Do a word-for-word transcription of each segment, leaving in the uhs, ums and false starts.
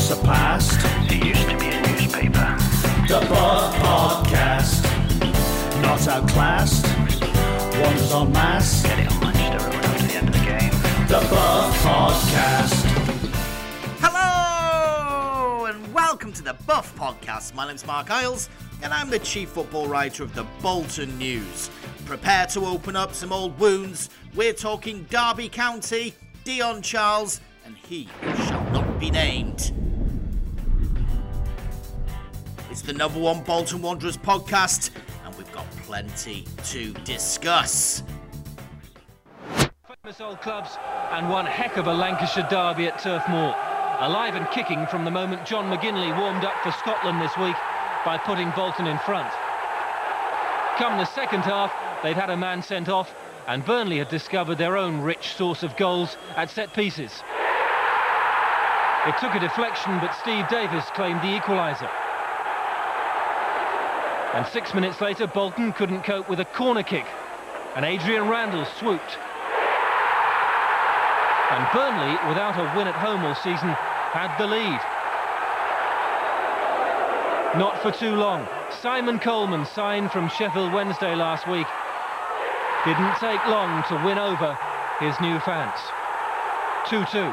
was a past. It used to be a newspaper. The Buff Podcast. Not outclassed. Wonders en masse. Getting on Manchester Road after the end of the game. The Buff Podcast. Hello and welcome to the Buff Podcast. My name's Mark Isles and I'm the chief football writer of the Bolton News. Prepare to open up some old wounds. We're talking Derby County, Dion Charles, and he who shall not be named. It's the number one Bolton Wanderers podcast, and we've got plenty to discuss. Famous old clubs and one heck of a Lancashire derby at Turf Moor. Alive and kicking from the moment John McGinley warmed up for Scotland this week by putting Bolton in front. Come the second half, they'd had a man sent off, and Burnley had discovered their own rich source of goals at set pieces. It took a deflection, but Steve Davis claimed the equaliser. And six minutes later, Bolton couldn't cope with a corner kick, and Adrian Randall swooped. And Burnley, without a win at home all season, had the lead. Not for too long. Simon Coleman, signed from Sheffield Wednesday last week, didn't take long to win over his new fans. two two.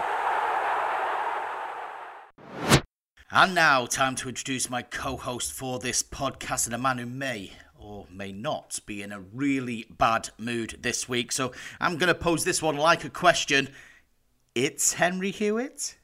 And now, time to introduce my co-host for this podcast, and a man who may or may not be in a really bad mood this week. So I'm going to pose this one like a question. It's Henry Hewitt.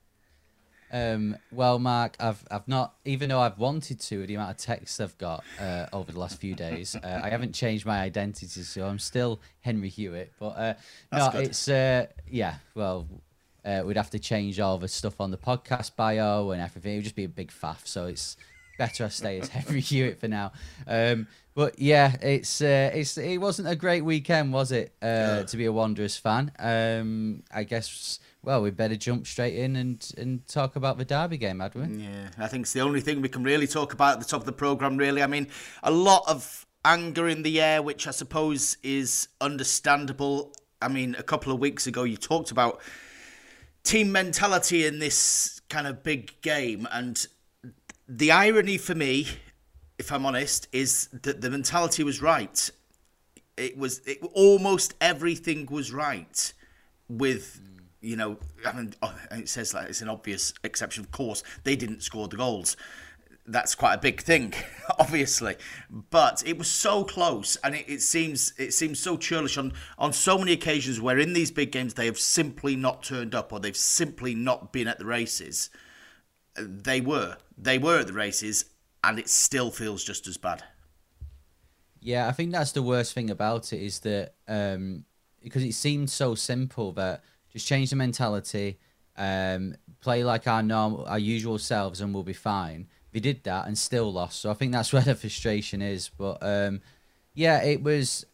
Um, well, Mark, I've I've not, even though I've wanted to, with the amount of texts I've got uh, over the last few days, uh, I haven't changed my identity, so I'm still Henry Hewitt. But uh, no, good. it's uh, yeah. Well, uh, we'd have to change all the stuff on the podcast bio and everything. It would just be a big faff. So it's better I stay as Henry Hewitt for now. Um, but yeah, it's uh, it's it wasn't a great weekend, was it? Uh, Yeah. To be a Wanderers fan, um, I guess. Well, we better jump straight in and, and talk about the Derby game, hadn't we? Yeah, I think it's the only thing we can really talk about at the top of the programme, really. I mean, a lot of anger in the air, which I suppose is understandable. I mean, a couple of weeks ago, you talked about team mentality in this kind of big game. And the irony for me, if I'm honest, is that the mentality was right. It was it, almost everything was right with... You know, I mean, it says that it's an obvious exception. Of course, they didn't score the goals. That's quite a big thing, obviously. But it was so close, and it, it seems it seems so churlish on, on so many occasions where in these big games they have simply not turned up or they've simply not been at the races. They were. They were at the races, and it still feels just as bad. Yeah, I think that's the worst thing about it is that um, because it seemed so simple that just change the mentality, um, play like our normal, our usual selves, and we'll be fine. They did that and still lost, so I think that's where the frustration is. But um, yeah, it was,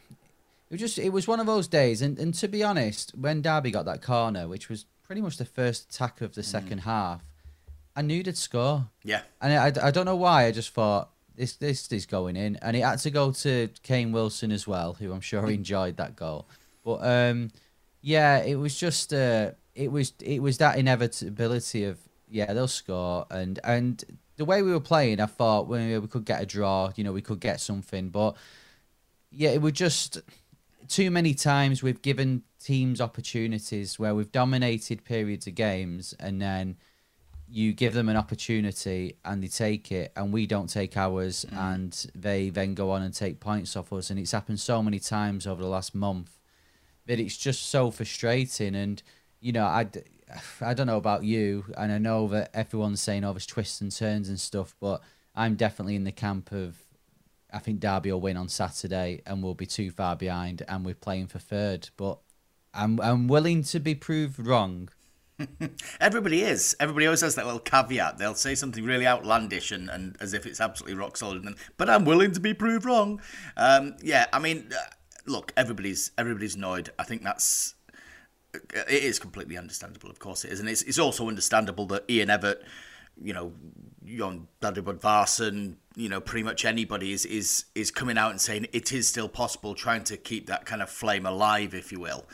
it was just, it was one of those days. And, and to be honest, when Derby got that corner, which was pretty much the first attack of the second mm. half, I knew they'd score. Yeah, and I, I don't know why. I just thought this this is going in, and it had to go to Kane Wilson as well, who I'm sure enjoyed that goal. But um. Yeah, it was just uh, it was it was that inevitability of yeah they'll score and and the way we were playing, I thought we we could get a draw, you know, we could get something, but yeah, it was just too many times we've given teams opportunities where we've dominated periods of games and then you give them an opportunity and they take it and we don't take ours mm. and they then go on and take points off us, and it's happened so many times over the last month. That it's just so frustrating, and you know, I, I don't know about you, and I know that everyone's saying all this twists and turns and stuff, but I'm definitely in the camp of I think Derby will win on Saturday and we'll be too far behind and we're playing for third, but I'm I'm willing to be proved wrong. Everybody is. Everybody always has that little caveat. They'll say something really outlandish and, and as if it's absolutely rock solid, and, but I'm willing to be proved wrong. Um, yeah, I mean. Uh, Look, everybody's everybody's annoyed. I think that's it is completely understandable. Of course it is, and it's it's also understandable that Ian Evatt, you know, Jon Bradley Bodvarsson, you know, pretty much anybody is is is coming out and saying it is still possible, trying to keep that kind of flame alive, if you will.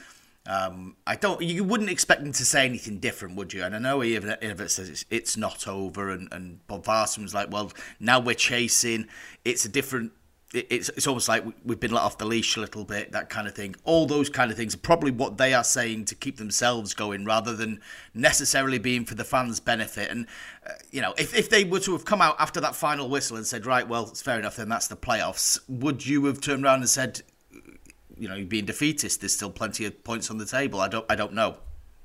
Um, I don't. You wouldn't expect him to say anything different, would you? And I know he even, even says it's, it's not over, and and Bob Varson was like, well, now we're chasing. It's a different. It, it's it's almost like we've been let off the leash a little bit, that kind of thing. All those kind of things are probably what they are saying to keep themselves going, rather than necessarily being for the fans' benefit. And uh, you know, if if they were to have come out after that final whistle and said, right, well, it's fair enough, then that's the playoffs. Would you have turned around and said, you know, you're being defeatist, there's still plenty of points on the table? I don't I don't know.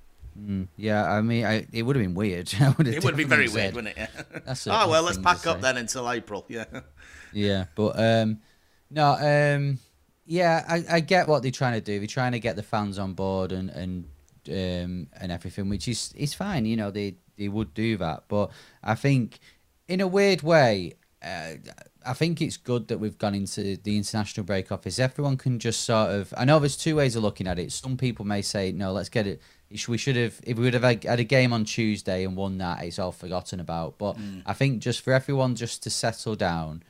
Mm, yeah, I mean, I, it would have been weird. would it would be very said, weird, wouldn't it? Yeah. That's oh, well, let's pack up then until April. Yeah. Yeah, but um, no, um, yeah, I, I get what they're trying to do. They're trying to get the fans on board and and um, and everything, which is is fine. You know, they they would do that, but I think in a weird way, uh, I think it's good that we've gone into the international break office. Everyone can just sort of. I know there's two ways of looking at it. Some people may say, no, let's get it. We should have, if we would have had a game on Tuesday and won that, it's all forgotten about. But mm. I think just for everyone just to settle down.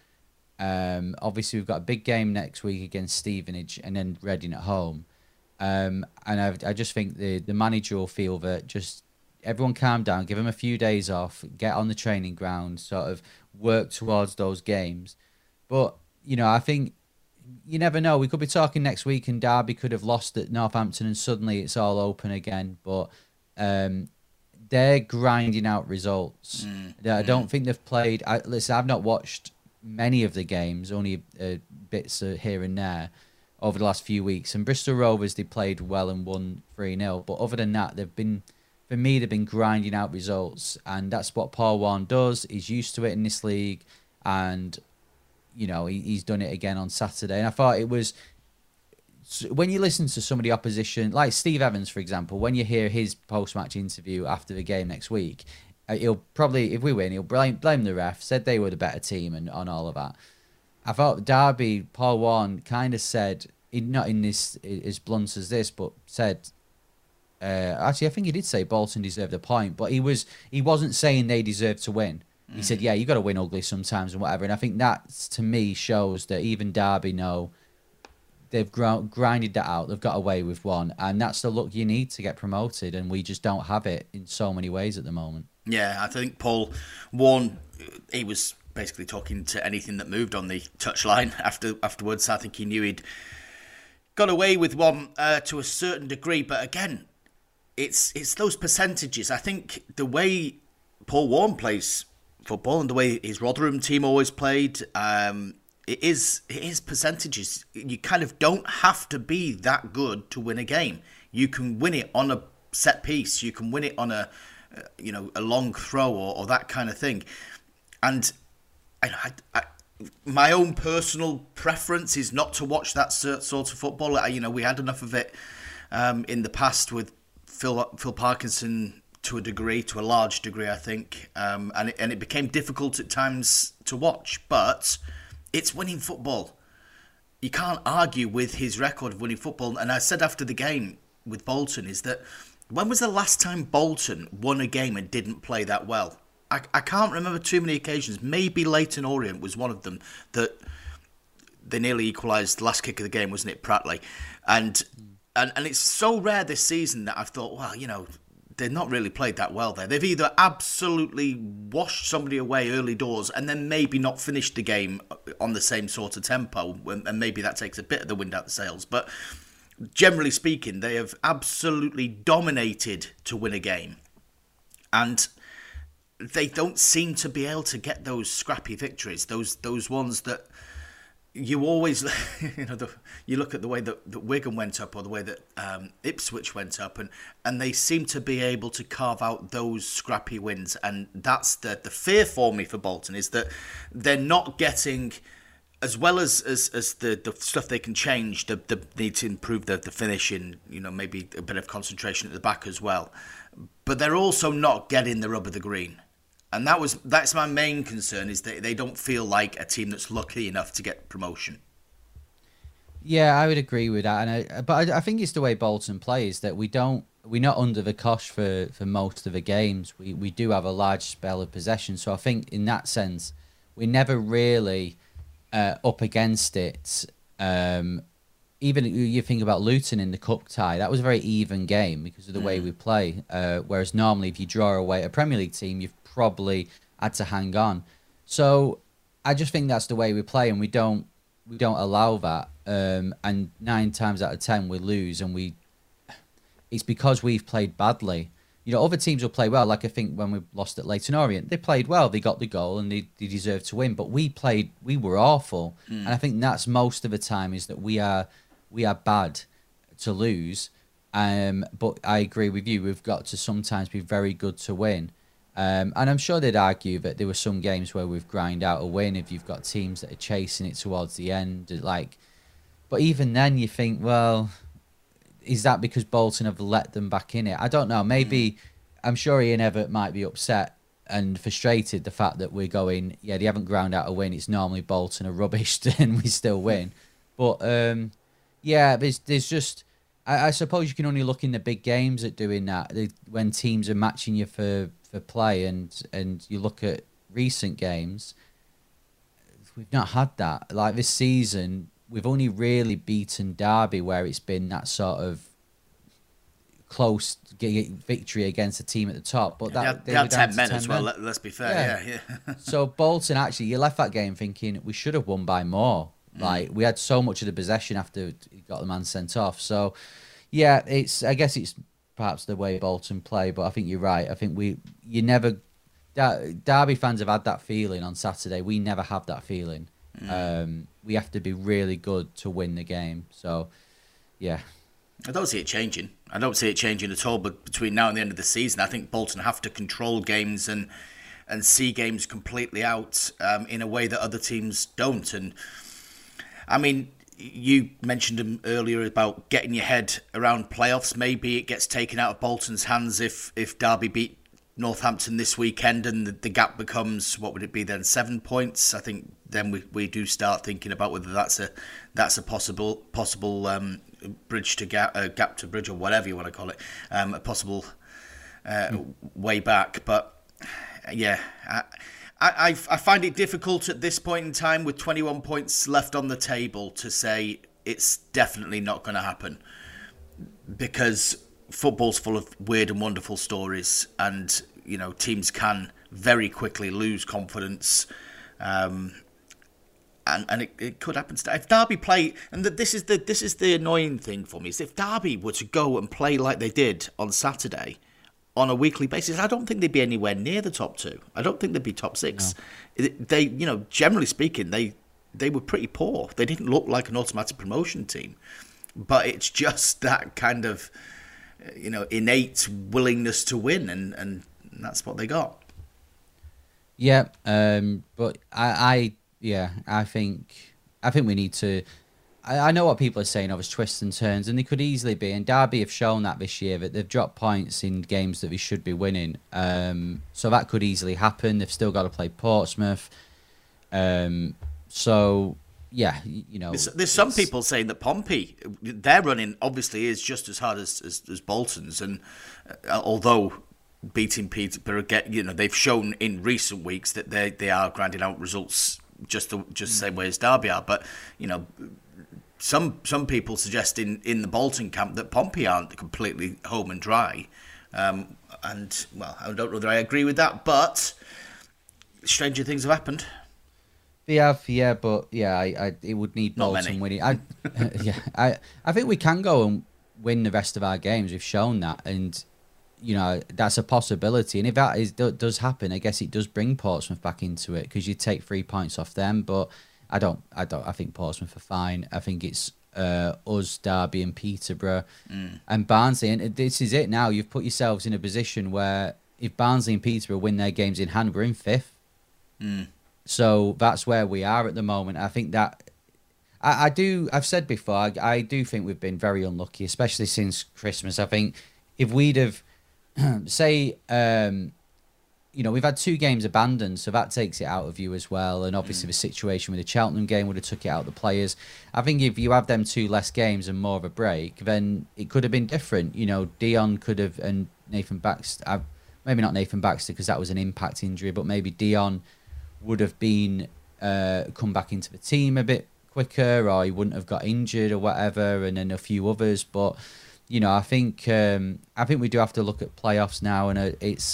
Um, obviously, we've got a big game next week against Stevenage and then Reading at home. Um, and I, I just think the, the manager will feel that just everyone calm down, give them a few days off, get on the training ground, sort of work towards those games. But, you know, I think you never know. We could be talking next week and Derby could have lost at Northampton and suddenly it's all open again. But um, they're grinding out results. Mm. I don't think they've played... I, listen, I've not watched many of the games, only uh, bits uh, here and there over the last few weeks. And Bristol Rovers, they played well and won three nil. But other than that, they've been, for me, they've been grinding out results. And that's what Paul Warne does. He's used to it in this league. And, you know, he, he's done it again on Saturday. And I thought it was, when you listen to some of the opposition, like Steve Evans, for example, when you hear his post-match interview after the game next week, he'll probably, if we win, he'll blame, blame the ref, said they were the better team and on all of that. I thought Derby, Paul Warne kind of said, not in this as blunt as this, but said, uh, actually, I think he did say Bolton deserved a point, but he, was, he wasn't saying they deserved to win. Mm. He said, yeah, you got to win ugly sometimes and whatever. And I think that, to me, shows that even Derby know they've gr- grinded that out. They've got away with one. And that's the look you need to get promoted. And we just don't have it in so many ways at the moment. Yeah, I think Paul Warne, he was basically talking to anything that moved on the touchline after afterwards. I think he knew he'd got away with one uh, to a certain degree. But again, it's it's those percentages. I think the way Paul Warne plays football and the way his Rotherham team always played, um, it is it is percentages. You kind of don't have to be that good to win a game. You can win it on a set piece. You can win it on a Uh, you know, a long throw or, or that kind of thing. And I, I, I, my own personal preference is not to watch that sort of football. I, you know, we had enough of it um, in the past with Phil Phil Parkinson to a degree, to a large degree, I think. Um, and, it, and it became difficult at times to watch. But it's winning football. You can't argue with his record of winning football. And I said after the game with Bolton is that, when was the last time Bolton won a game and didn't play that well? I, I can't remember too many occasions. Maybe Leyton Orient was one of them that they nearly equalised the last kick of the game, wasn't it, Pratley? And, and and it's so rare this season that I've thought, well, you know, they've not really played that well there. They've either absolutely washed somebody away early doors and then maybe not finished the game on the same sort of tempo, and maybe that takes a bit of the wind out the sails. But generally speaking, they have absolutely dominated to win a game. And they don't seem to be able to get those scrappy victories, those those ones that you always, you know, the, you look at the way that, that Wigan went up or the way that um, Ipswich went up, and, and they seem to be able to carve out those scrappy wins. And that's the, the fear for me for Bolton, is that they're not getting... As well as, as, as the, the stuff they can change, the, the need to improve the, the finishing, you know, maybe a bit of concentration at the back as well. But they're also not getting the rub of the green. And that was that's my main concern, is that they don't feel like a team that's lucky enough to get promotion. Yeah, I would agree with that. And I, but I, I think it's the way Bolton plays, that we don't, we're not under the cosh for, for most of the games. We, we do have a large spell of possession. So I think in that sense, we never really... Uh, up against it um, even you think about Luton in the cup tie, that was a very even game because of the mm. way we play. Uh, whereas normally, if you draw away a Premier League team, you've probably had to hang on. So I just think that's the way we play, and we don't we don't allow that. Um, and nine times out of ten, we lose, and we it's because we've played badly. You know, other teams will play well. Like I think when we lost at Leyton Orient, they played well. They got the goal and they, they deserved to win. But we played, we were awful. Mm. And I think that's most of the time is that we are we are bad to lose. Um, but I agree with you. We've got to sometimes be very good to win. Um, and I'm sure they'd argue that there were some games where we've grind out a win if you've got teams that are chasing it towards the end. Like, but even then, you think, well. Is that because Bolton have let them back in it? I don't know. Maybe, mm. I'm sure Ian Evatt might be upset and frustrated the fact that we're going, yeah, they haven't ground out a win. It's normally Bolton are rubbish and we still win. But, um, yeah, there's there's just, I, I suppose you can only look in the big games at doing that, when teams are matching you for, for play, and, and you look at recent games, we've not had that. Like this season, we've only really beaten Derby where it's been that sort of close victory against a team at the top. But that they had, they had ten men ten as well, men. Let's be fair. Yeah, yeah. yeah. So Bolton, actually, you left that game thinking we should have won by more. Mm. Like, we had so much of the possession after he got the man sent off. So, yeah, it's. I guess it's perhaps the way Bolton play, but I think you're right. I think we, you never, Derby fans have had that feeling on Saturday. We never have that feeling. Mm. Um, we have to be really good to win the game. So, yeah. I don't see it changing. I don't see it changing at all. But between now and the end of the season, I think Bolton have to control games and and see games completely out um, in a way that other teams don't. And I mean, you mentioned them earlier about getting your head around playoffs. Maybe it gets taken out of Bolton's hands if if Derby beat Northampton this weekend, and the, the gap becomes, what would it be then, seven points? I think then we, we do start thinking about whether that's a that's a possible possible um, bridge to gap, uh, gap to bridge, or whatever you want to call it, um, a possible uh, mm. way back. But yeah, I, I I find it difficult at this point in time, with twenty-one points left on the table, to say it's definitely not going to happen, because football's full of weird and wonderful stories, and you know, teams can very quickly lose confidence, um, and and it, it could happen. If Derby play, and the, this is the this is the annoying thing for me, is if Derby were to go and play like they did on Saturday, on a weekly basis, I don't think they'd be anywhere near the top two. I don't think they'd be top six. No. They, you know, generally speaking, they they were pretty poor. They didn't look like an automatic promotion team, but it's just that kind of, you know, innate willingness to win, and, and that's what they got. Yeah, um, but I, I, yeah, I think, I think we need to. I, I know what people are saying of us twists and turns, and they could easily be. And Derby have shown that this year, that they've dropped points in games that they should be winning. Um, so that could easily happen. They've still got to play Portsmouth. Um, so. Yeah, you know. There's, there's some people saying that Pompey, their running obviously is just as hard as as, as Bolton's, and uh, although beating Peterborough, get you know, they've shown in recent weeks that they they are grinding out results just the just the same way as Derby are. But you know, some some people suggest in, in the Bolton camp that Pompey aren't completely home and dry, um, and well, I don't know whether I agree with that, but stranger things have happened. They have, yeah, but yeah, I, I it would need Not Bolton many. winning. I, yeah, I, I think we can go and win the rest of our games. We've shown that, and you know, that's a possibility. And if that is does happen, I guess it does bring Portsmouth back into it, because you take three points off them. But I don't, I don't, I think Portsmouth are fine. I think it's uh, us, Derby, and Peterborough, mm. and Barnsley. And this is it now. You've put yourselves in a position where if Barnsley and Peterborough win their games in hand, we're in fifth. Mm. So that's where we are at the moment. I think that I, I do. I've said before. I, I do think we've been very unlucky, especially since Christmas. I think if we'd have, say, um, you know, we've had two games abandoned, so that takes it out of you as well. And obviously, mm. the situation with the Cheltenham game would have took it out of the players. I think if you have them two less games and more of a break, then it could have been different. You know, Dion could have, and Nathan Baxter. Maybe not Nathan Baxter, because that was an impact injury, but maybe Dion would have been uh, come back into the team a bit quicker, or he wouldn't have got injured or whatever, and then a few others. But you know, I think um, I think we do have to look at playoffs now, and uh, it's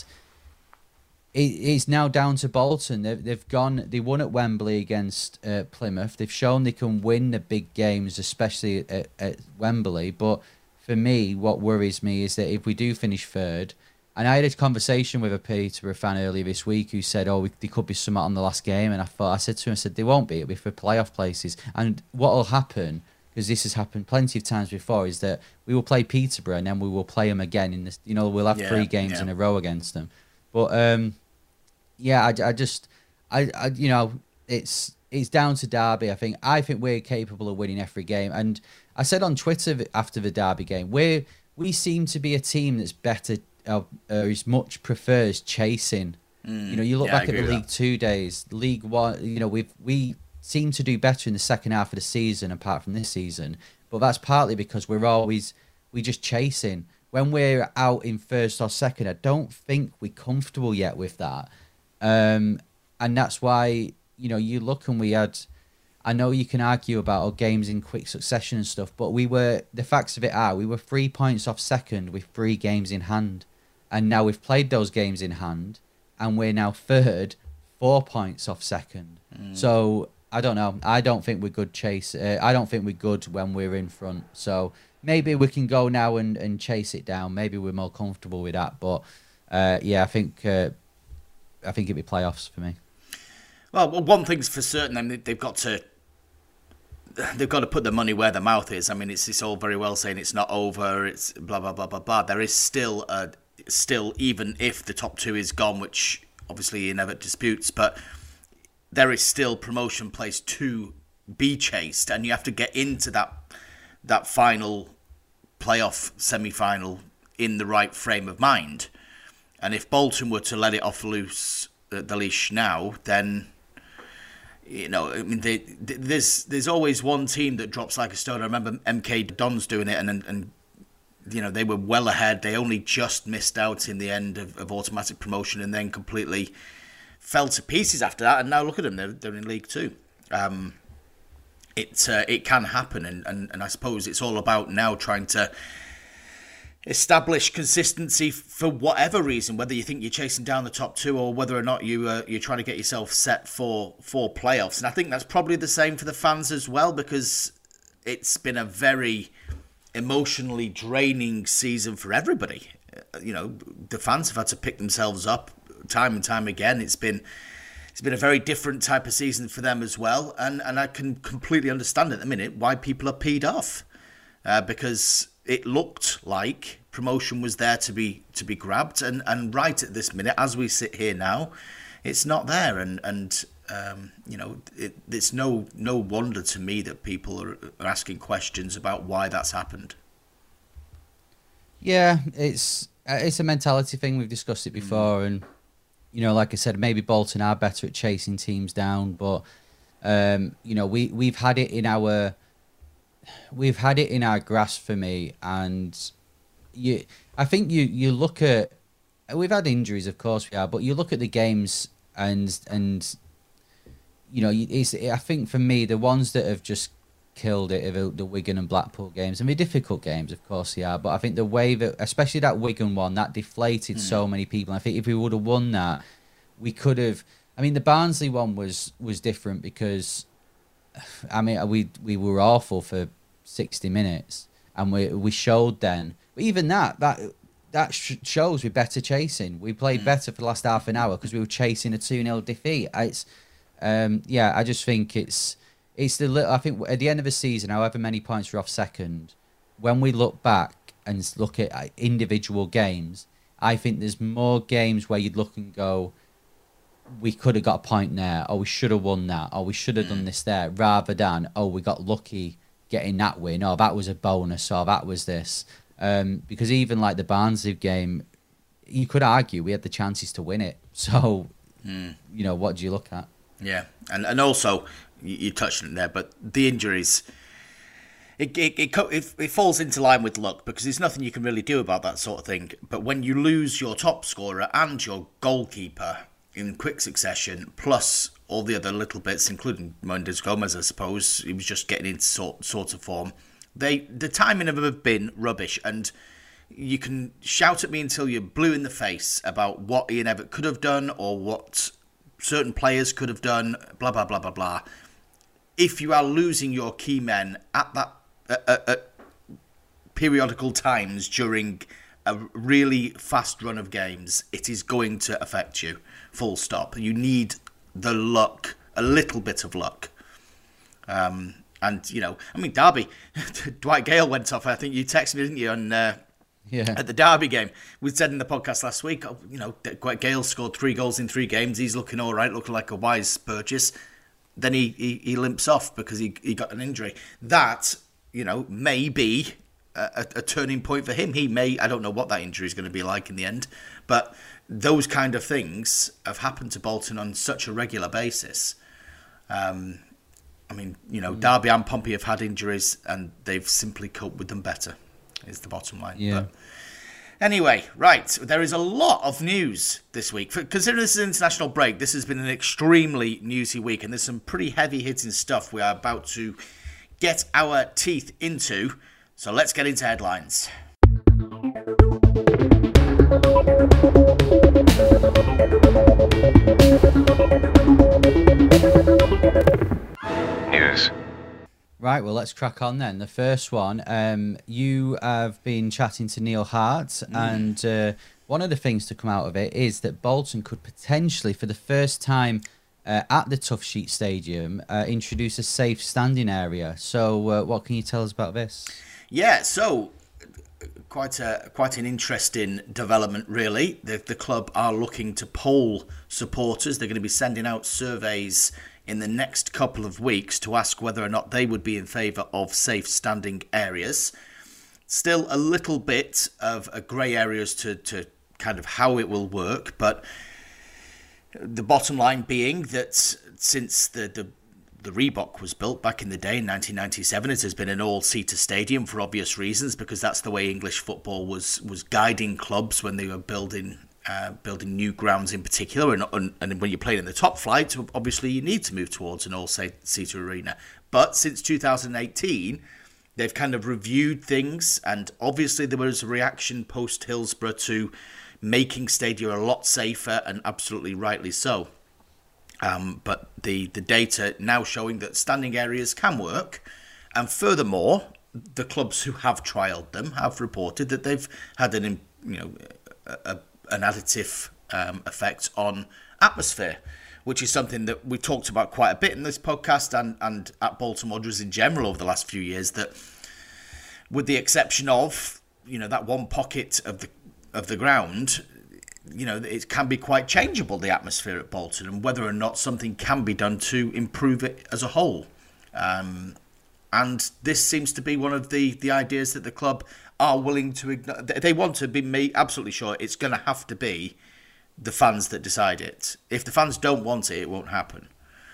it, it's now down to Bolton. They've they've gone. They won at Wembley against uh, Plymouth. They've shown they can win the big games, especially at, at Wembley. But for me, what worries me is that if we do finish third, and I had a conversation with a Peterborough fan earlier this week who said, "Oh, we, there could be something on the last game," and I thought I said to him, "I said they won't be. It'll be for playoff places." And what will happen, because this has happened plenty of times before, is that we will play Peterborough and then we will play them again in this. You know, we'll have yeah, three games yeah. in a row against them. But um, yeah, I, I just, I, I, you know, it's it's down to Derby. I think I think we're capable of winning every game. And I said on Twitter after the Derby game, we we seem to be a team that's better. Uh, is much prefers chasing. Mm, you know, you look yeah, back at the League Two days, League One. You know, we've we seem to do better in the second half of the season, apart from this season. But that's partly because we're always we just chasing. When we're out in first or second, I don't think we're comfortable yet with that. Um, and that's why you know you look and we had. I know you can argue about our games in quick succession and stuff, but we were the facts of it are we were three points off second with three games in hand. And now we've played those games in hand, and we're now third, four points off second. Mm. So I don't know. I don't think we're good chase. Uh, I don't think we're good when we're in front. So maybe we can go now and, and chase it down. Maybe we're more comfortable with that. But uh, yeah, I think uh, I think it'd be playoffs for me. Well, one thing's for certain. Then they've got to they've got to put their money where their mouth is. I mean, it's it's all very well saying it's not over. It's blah blah blah blah blah. There is still a Still, even if the top two is gone, which obviously he never disputes, but there is still promotion place to be chased, and you have to get into that that final playoff semi-final in the right frame of mind. And if Bolton were to let it off loose at the leash now, then you know, I mean, they, there's there's always one team that drops like a stone. I remember M K Dons doing it, and and. and you know, they were well ahead. They only just missed out in the end of, of automatic promotion and then completely fell to pieces after that. And now look at them, they're, they're in League Two. Um, it uh, it can happen, and, and, and I suppose it's all about now trying to establish consistency for whatever reason, whether you think you're chasing down the top two or whether or not you, uh, you're trying to get yourself set for, for playoffs. And I think that's probably the same for the fans as well, because it's been a very emotionally draining season for everybody. You know, the fans have had to pick themselves up time and time again. It's been it's been a very different type of season for them as well, and and I can completely understand at the minute why people are peed off, uh, because it looked like promotion was there to be to be grabbed, and and right at this minute, as we sit here now, it's not there, and and Um, you know, it, it's no no wonder to me that people are, are asking questions about why that's happened. Yeah, it's it's a mentality thing. We've discussed it before, mm. and you know, like I said, maybe Bolton are better at chasing teams down, but um, you know, we we've had it in our we've had it in our grasp for me, and you, I think you you look at we've had injuries, of course we are, but you look at the games and and. You know, it's, I think for me, the ones that have just killed it are the Wigan and Blackpool games. And they're difficult games, of course they are. But I think the way that, especially that Wigan one, that deflated mm. so many people. And I think if we would have won that, we could have... I mean, the Barnsley one was was different because, I mean, we we were awful for sixty minutes. And we we showed then. But even that, that that shows we're better chasing. We played mm. better for the last half an hour because we were chasing a two nil defeat. It's... Um, yeah, I just think it's it's the little. I think at the end of a season, however many points we're off second, when we look back and look at individual games, I think there's more games where you'd look and go, we could have got a point there, or we should have won that, or we should have done this there, rather than oh we got lucky getting that win, or that was a bonus, or that was this. Um, because even like the Barnsley game, you could argue we had the chances to win it. So mm. you know, what do you look at? Yeah, and and also you, you touched on it there, but the injuries, it it, it it it falls into line with luck because there's nothing you can really do about that sort of thing. But when you lose your top scorer and your goalkeeper, in quick succession, plus all the other little bits, including Mendes Gomez, I suppose. He was just getting into sort, sort of form. They The timing of them have been rubbish, and you can shout at me until you're blue in the face about what Ian Evatt could have done or what certain players could have done, blah, blah, blah, blah, blah. If you are losing your key men at that at, at periodical times during a really fast run of games, it is going to affect you, full stop. You need the luck, a little bit of luck. Um, and, you know, I mean, Derby, Dwight Gale went off, I think you texted me, didn't you, on, uh, yeah. at the Derby game. We said in the podcast last week, oh, you know, Dwight Gale scored three goals in three games. He's looking all right, looking like a wise purchase. Then he, he, he limps off because he, he got an injury. That, you know, may be a, a turning point for him. He may, I don't know what that injury is going to be like in the end, but those kind of things have happened to Bolton on such a regular basis. Um, I mean, you know, mm. Derby and Pompey have had injuries and they've simply coped with them better, is the bottom line. Yeah. But anyway, right, there is a lot of news this week. For, considering this is an international break, this has been an extremely newsy week, and there's some pretty heavy-hitting stuff we are about to get our teeth into. So let's get into headlines. News. Right, well, let's crack on then. The first one, um, you have been chatting to Neil Hart, mm. and uh, one of the things to come out of it is that Bolton could potentially, for the first time uh, at the Tough Sheet Stadium, uh, introduce a safe standing area. So uh, what can you tell us about this? Yeah, so quite a quite an interesting development, really. The, the club are looking to poll supporters. They're going to be sending out surveys in the next couple of weeks to ask whether or not they would be in favour of safe standing areas. Still a little bit of a grey areas to, to kind of how it will work, but the bottom line being that since the, the, the Reebok was built back in the day in nineteen ninety-seven, it has been an all-seater stadium for obvious reasons, because that's the way English football was, was guiding clubs when they were building Uh, building new grounds in particular, and, and, and when you're playing in the top flight, obviously you need to move towards an all-seater arena. But since two thousand eighteen, they've kind of reviewed things, and obviously there was a reaction post-Hillsborough to making Stadia a lot safer, and absolutely rightly so. Um, but the, the data now showing that standing areas can work, and furthermore, the clubs who have trialled them have reported that they've had an, you know, a, a an additive um, effect on atmosphere, which is something that we talked about quite a bit in this podcast and, and at Bolton Wanderers in general over the last few years, that with the exception of, you know, that one pocket of the of the ground, you know, it can be quite changeable, the atmosphere at Bolton, and whether or not something can be done to improve it as a whole. Um, and this seems to be one of the, the ideas that the club are willing to ignore. They want to be made absolutely sure it's going to have to be the fans that decide it. If the fans don't want it, it won't happen.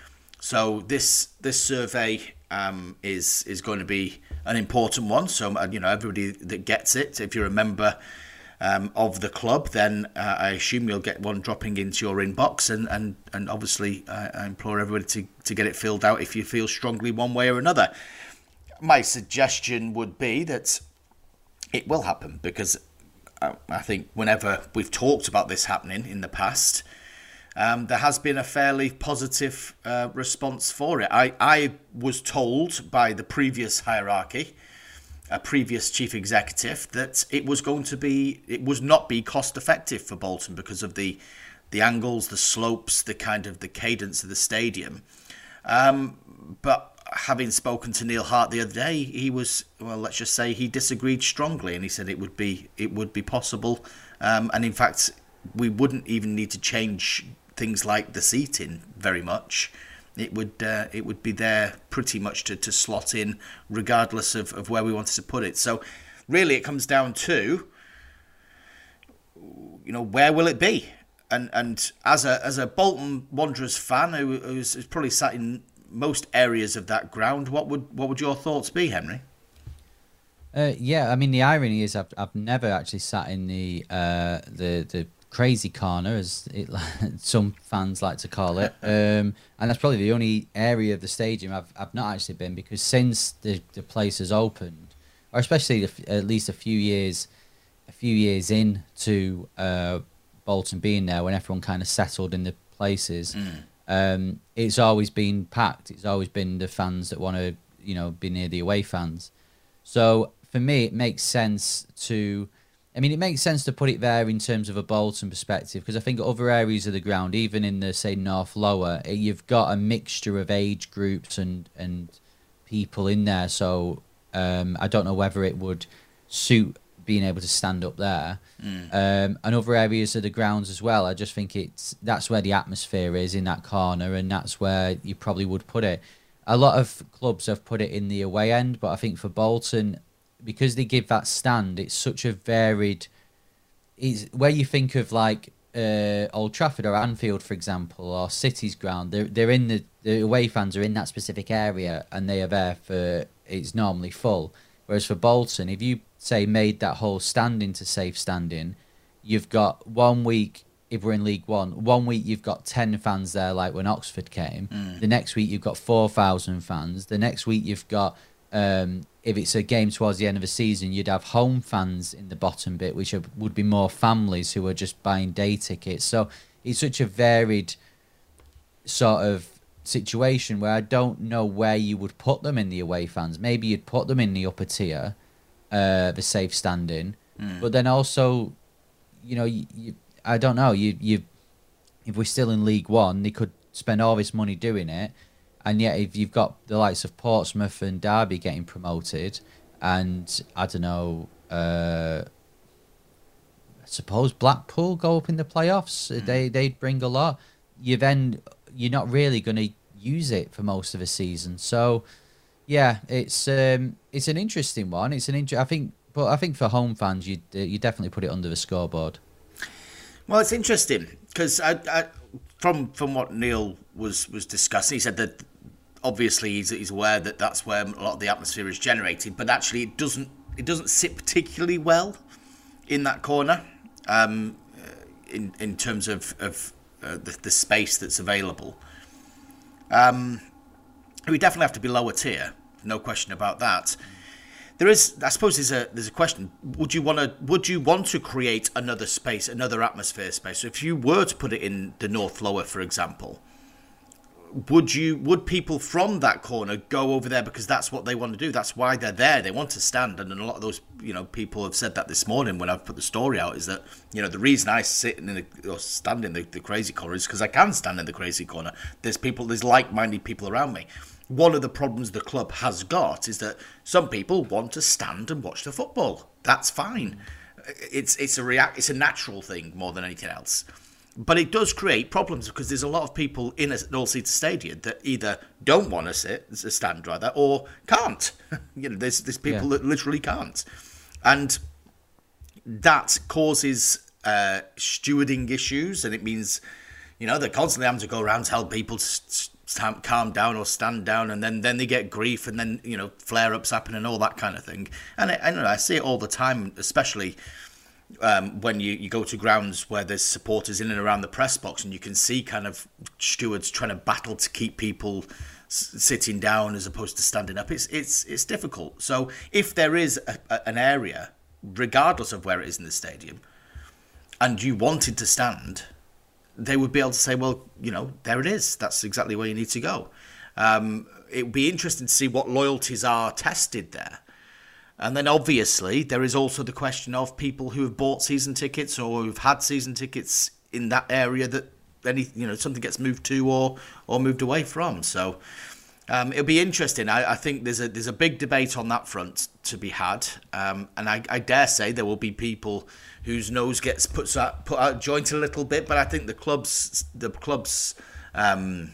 So this this survey um, is is going to be an important one. So, you know, everybody that gets it, if you're a member um, of the club, then uh, I assume you'll get one dropping into your inbox, and and and obviously uh, I implore everybody to to get it filled out if you feel strongly one way or another. My suggestion would be that it will happen, because I think whenever we've talked about this happening in the past, um, there has been a fairly positive uh, response for it. I, I was told by the previous hierarchy, a previous chief executive, that it was going to be, it was not be cost effective for Bolton because of the the angles, the slopes, the kind of the cadence of the stadium. Um, but having spoken to Neil Hart the other day, he was, well, let's just say he disagreed strongly, and he said it would be it would be possible, um, and in fact we wouldn't even need to change things like the seating very much. It would uh, it would be there pretty much to, to slot in regardless of, of where we wanted to put it. So really it comes down to, you know, where will it be? And and as a as a Bolton Wanderers fan who, who's probably sat in most areas of that ground, what would what would your thoughts be, Henry? Uh, yeah, I mean the irony is I've I've never actually sat in the uh, the the crazy corner, as it, some fans like to call it, um, and that's probably the only area of the stadium I've I've not actually been, because since the the place has opened, or especially at least a few years, a few years in to uh, Bolton being there, when everyone kind of settled in the places, mm. um, it's always been packed. It's always been the fans that want to, you know, be near the away fans. So for me, it makes sense to, I mean, it makes sense to put it there in terms of a Bolton perspective, because I think other areas of the ground, even in the, say, North Lower, you've got a mixture of age groups and, and people in there. So um, I don't know whether it would suit being able to stand up there. Mm. Um, and other areas of the grounds as well. I just think it's that's where the atmosphere is, in that corner, and that's where you probably would put it. A lot of clubs have put it in the away end, but I think for Bolton, because they give that stand, it's such a varied. It's where you think of like uh, Old Trafford or Anfield, for example, or City's ground. They're they're in the the away fans are in that specific area, and they are there for it's normally full. Whereas for Bolton, if you say made that whole stand into safe standing, you've got one week. If we're in League One, one week you've got ten fans there, like when Oxford came. Mm. The next week you've got four thousand fans. The next week you've got, um, if it's a game towards the end of the season, you'd have home fans in the bottom bit, which are, would be more families who are just buying day tickets. So it's such a varied sort of situation where I don't know where you would put them in the away fans. Maybe you'd put them in the upper tier, uh, the safe standing. Mm. But then also, you know, you... you I don't know. You you, if we're still in League One, they could spend all this money doing it, and yet if you've got the likes of Portsmouth and Derby getting promoted, and I don't know, uh, I suppose Blackpool go up in the playoffs, mm. they they'd bring a lot. You then you're not really going to use it for most of the season. So yeah, it's um it's an interesting one. It's an inter- I think, but I think for home fans, you you definitely put it under the scoreboard. Well, it's interesting because I, I, from from what Neil was, was discussing, he said that obviously he's, he's aware that that's where a lot of the atmosphere is generated, but actually it doesn't it doesn't sit particularly well in that corner, um, in in terms of of uh, the, the space that's available. Um, we definitely have to be lower tier, no question about that. There is, I suppose, there's a there's a question. Would you want to would you want to create another space, another atmosphere space? So if you were to put it in the North Lower, for example, would you would people from that corner go over there because that's what they want to do? That's why they're there. They want to stand, and a lot of those, you know, people have said that this morning when I've put the story out, is that, you know, the reason I sit in the or stand in the, the crazy corner is because I can stand in the crazy corner. There's people, there's like-minded people around me. One of the problems the club has got is that some people want to stand and watch the football. That's fine. It's it's a react it's a natural thing more than anything else. But it does create problems because there's a lot of people in an all-seater stadium that either don't want to sit, stand rather, or can't. You know, there's there's people yeah. that literally can't, and that causes uh, stewarding issues, and it means, you know, they're constantly having to go around and tell people to stand, calm down or stand down, and then, then they get grief, and then, you know, flare-ups happen and all that kind of thing. And I, I don't know, I see it all the time, especially um, when you, you go to grounds where there's supporters in and around the press box, and you can see kind of stewards trying to battle to keep people s- sitting down as opposed to standing up. It's it's it's difficult. So if there is a, a, an area, regardless of where it is in the stadium, and you wanted to stand, they would be able to say, well, you know, there it is. That's exactly where you need to go. Um, it would be interesting to see what loyalties are tested there. And then obviously there is also the question of people who have bought season tickets or who've had season tickets in that area that any, you know, something gets moved to or or moved away from. So um, it'll be interesting. I, I think there's a there's a big debate on that front to be had, um, and I, I dare say there will be people whose nose gets put out put out joint a little bit. But I think the club's the club's um,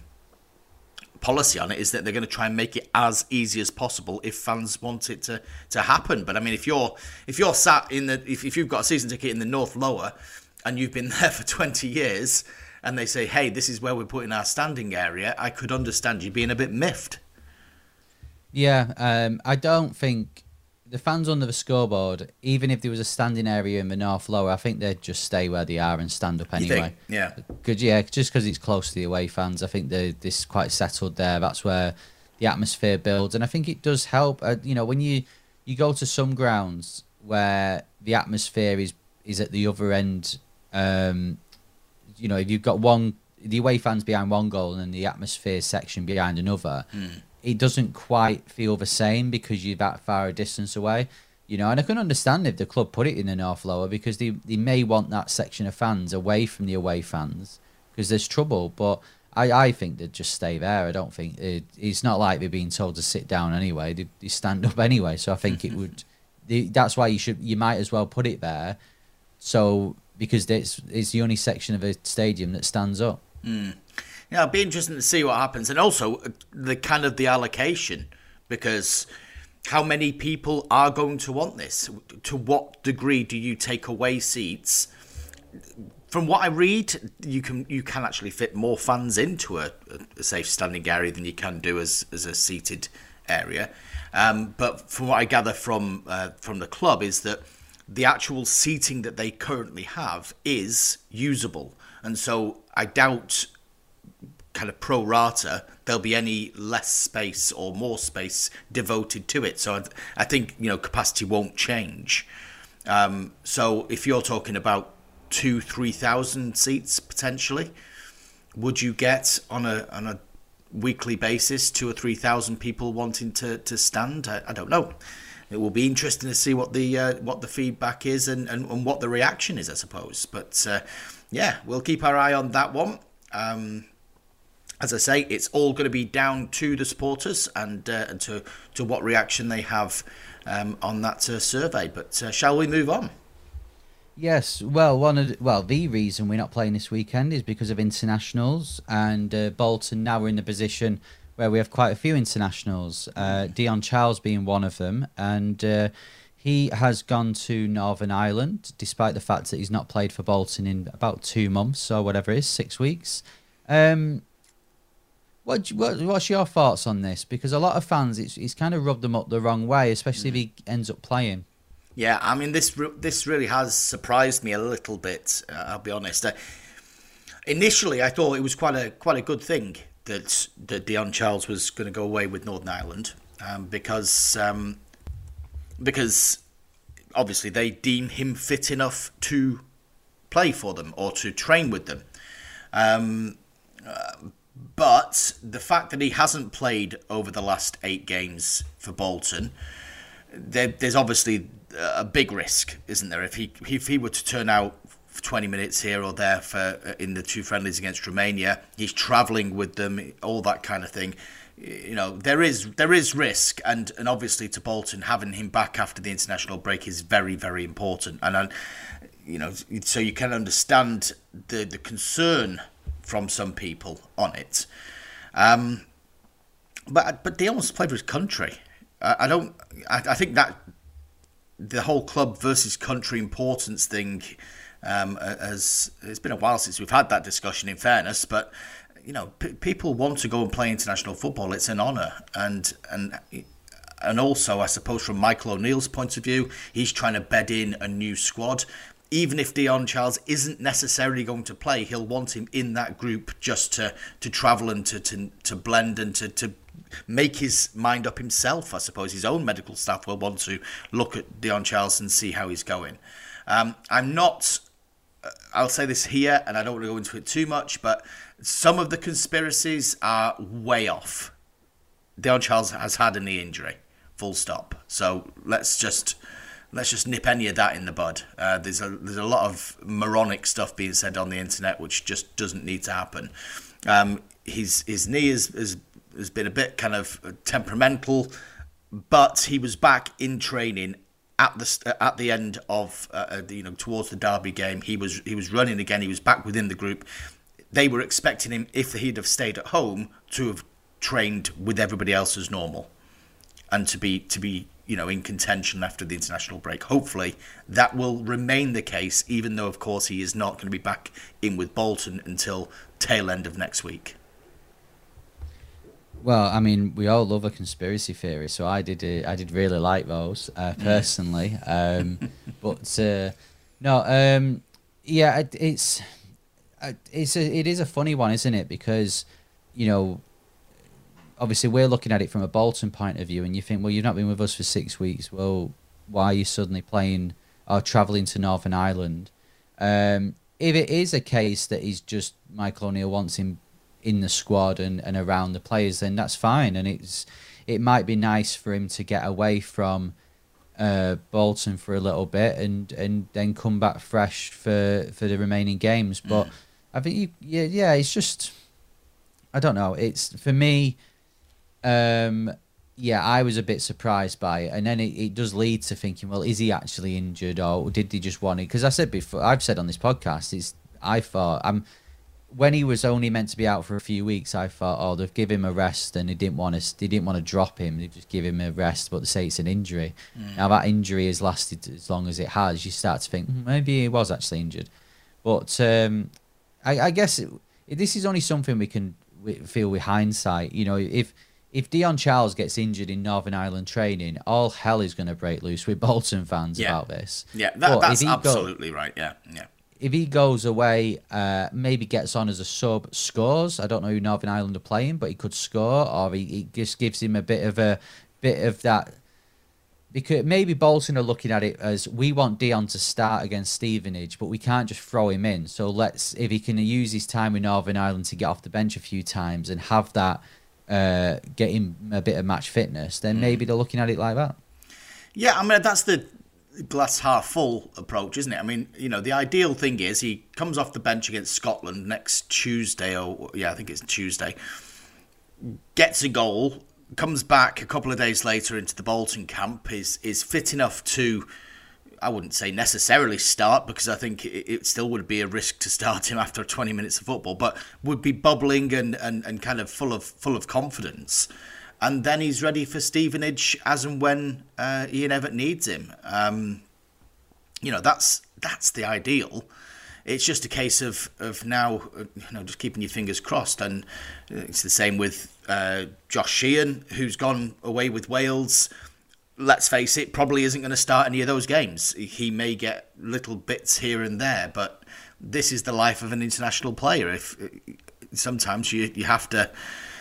policy on it is that they're going to try and make it as easy as possible if fans want it to, to happen. But I mean, if you're if you're sat in the if, if you've got a season ticket in the North Lower and you've been there for twenty years and they say, hey, this is where we're putting our standing area, I could understand you being a bit miffed. Yeah, um, I don't think the fans under the scoreboard, even if there was a standing area in the north lower, I think they'd just stay where they are and stand up anyway. You think? Yeah. Cause, yeah, just because it's close to the away fans, I think they're this quite settled there. That's where the atmosphere builds, and I think it does help. Uh, you know, when you you go to some grounds where the atmosphere is is at the other end. Um, you know, if you've got one, the away fans behind one goal and the atmosphere section behind another, mm. it doesn't quite feel the same because you're that far a distance away. You know, and I can understand if the club put it in the north lower because they, they may want that section of fans away from the away fans because there's trouble. But I, I think they'd just stay there. I don't think it, it's not like they're being told to sit down anyway. They, they stand up anyway. So I think it would. They, that's why you should. You might as well put it there. So because it's it's the only section of a stadium that stands up. Mm. Yeah, it'll be interesting to see what happens, and also the kind of the allocation, because how many people are going to want this? To what degree do you take away seats? From what I read, you can you can actually fit more fans into a, a safe standing area than you can do as as a seated area. Um, but from what I gather from uh, from the club is that the actual seating that they currently have is usable, and so I doubt, kind of pro rata, there'll be any less space or more space devoted to it. So I, I think, you know, capacity won't change. Um, so if you're talking about two, three thousand seats potentially, would you get on a on a weekly basis two or three thousand people wanting to to stand? I, I don't know. It will be interesting to see what the uh, what the feedback is and, and, and what the reaction is, I suppose. But uh, yeah, we'll keep our eye on that one. Um, as I say, it's all going to be down to the supporters and uh, and to to what reaction they have um, on that uh, survey. But uh, shall we move on? Yes, well, one of the, well, the reason we're not playing this weekend is because of internationals, and uh, Bolton now are in the position where we have quite a few internationals. Uh, Dion Charles being one of them, and uh, he has gone to Northern Ireland, despite the fact that he's not played for Bolton in about two months or whatever it is, six weeks. Um, what, what what's your thoughts on this? Because a lot of fans, it's it's kind of rubbed them up the wrong way, especially if he ends up playing. Yeah, I mean, this this really has surprised me a little bit. Uh, I'll be honest. Uh, initially, I thought it was quite a quite a good thing that that Dion Charles was going to go away with Northern Ireland, um, because um, because obviously they deem him fit enough to play for them or to train with them. Um, uh, but the fact that he hasn't played over the last eight games for Bolton, there, there's obviously a big risk, isn't there? If he if he were to turn out for twenty minutes here or there for in the two friendlies against Romania, he's travelling with them, all that kind of thing. You know, there is there is risk, and, and obviously to Bolton, having him back after the international break is very, very important. And uh, you know, so you can understand the the concern from some people on it. Um, but but they almost played for his country. I, I don't. I, I think that the whole club versus country importance thing, um, as it's been a while since we've had that discussion, in fairness, but you know, p- people want to go and play international football. It's an honour, and and and also, I suppose, from Michael O'Neill's point of view, he's trying to bed in a new squad. Even if Dion Charles isn't necessarily going to play, he'll want him in that group just to to travel and to to, to blend and to, to make his mind up himself. I suppose his own medical staff will want to look at Dion Charles and see how he's going. Um, I'm not, I'll say this here, and I don't want to go into it too much, but some of the conspiracies are way off. Dion Charles has had a knee injury, full stop. So let's just let's just nip any of that in the bud. Uh, there's a there's a lot of moronic stuff being said on the internet which just doesn't need to happen. Um, his his knee is is has been a bit kind of temperamental, but he was back in training at the at the end of uh, you know towards the Derby game. He was he was running again. He was back within the group. They were expecting him, if he'd have stayed at home, to have trained with everybody else as normal, and to be to be you know in contention after the international break. Hopefully that will remain the case, even though of course he is not going to be back in with Bolton until tail end of next week. Well, I mean, we all love a conspiracy theory, so I did. Uh, I did really like those uh, personally. Um, but uh, no, um, yeah, it, it's it's a, it is a funny one, isn't it? Because you know, obviously, we're looking at it from a Bolton point of view, and you think, well, you've not been with us for six weeks. Well, why are you suddenly playing or travelling to Northern Ireland? Um, if it is a case that he's just Michael O'Neill wants him in the squad and, and around the players, then that's fine. And it's it might be nice for him to get away from uh, Bolton for a little bit and, and then come back fresh for, for the remaining games. But mm. I think you, yeah, yeah, it's just I don't know. It's for me. Um, yeah, I was a bit surprised by it, and then it, it does lead to thinking, well, is he actually injured or did he just want it? Because I said before, I've said on this podcast, is I thought I'm. When he was only meant to be out for a few weeks, I thought, oh, they've give him a rest, and they didn't want to. They didn't want to drop him. They just give him a rest, but they say it's an injury. Mm. Now that injury has lasted as long as it has, you start to think mm, maybe he was actually injured. But um, I, I guess it, this is only something we can feel with hindsight. You know, if if Dion Charles gets injured in Northern Ireland training, all hell is going to break loose with Bolton fans yeah. about this. Yeah, that, that's absolutely go, right. Yeah, yeah. If he goes away, uh, maybe gets on as a sub, scores. I don't know who Northern Ireland are playing, but he could score, or he, he just gives him a bit of a bit of that. Because maybe Bolton are looking at it as we want Dion to start against Stevenage, but we can't just throw him in. So let's, if he can use his time with Northern Ireland to get off the bench a few times and have that, uh, get him a bit of match fitness, then mm. maybe they're looking at it like that. Yeah, I mean that's the glass half full approach, isn't it? I mean, you know, the ideal thing is he comes off the bench against Scotland next Tuesday, or yeah, I think it's Tuesday, gets a goal, comes back a couple of days later into the Bolton camp, is is fit enough to, I wouldn't say necessarily start, because I think it, it still would be a risk to start him after twenty minutes of football, but would be bubbling and, and, and kind of full of full of confidence. And then he's ready for Stevenage as and when uh, Ian Evatt needs him. Um, you know, that's that's the ideal. It's just a case of, of now, uh, you know, just keeping your fingers crossed. And it's the same with uh, Josh Sheehan, who's gone away with Wales. Let's face it, probably isn't going to start any of those games. He may get little bits here and there, but this is the life of an international player. If sometimes you you have to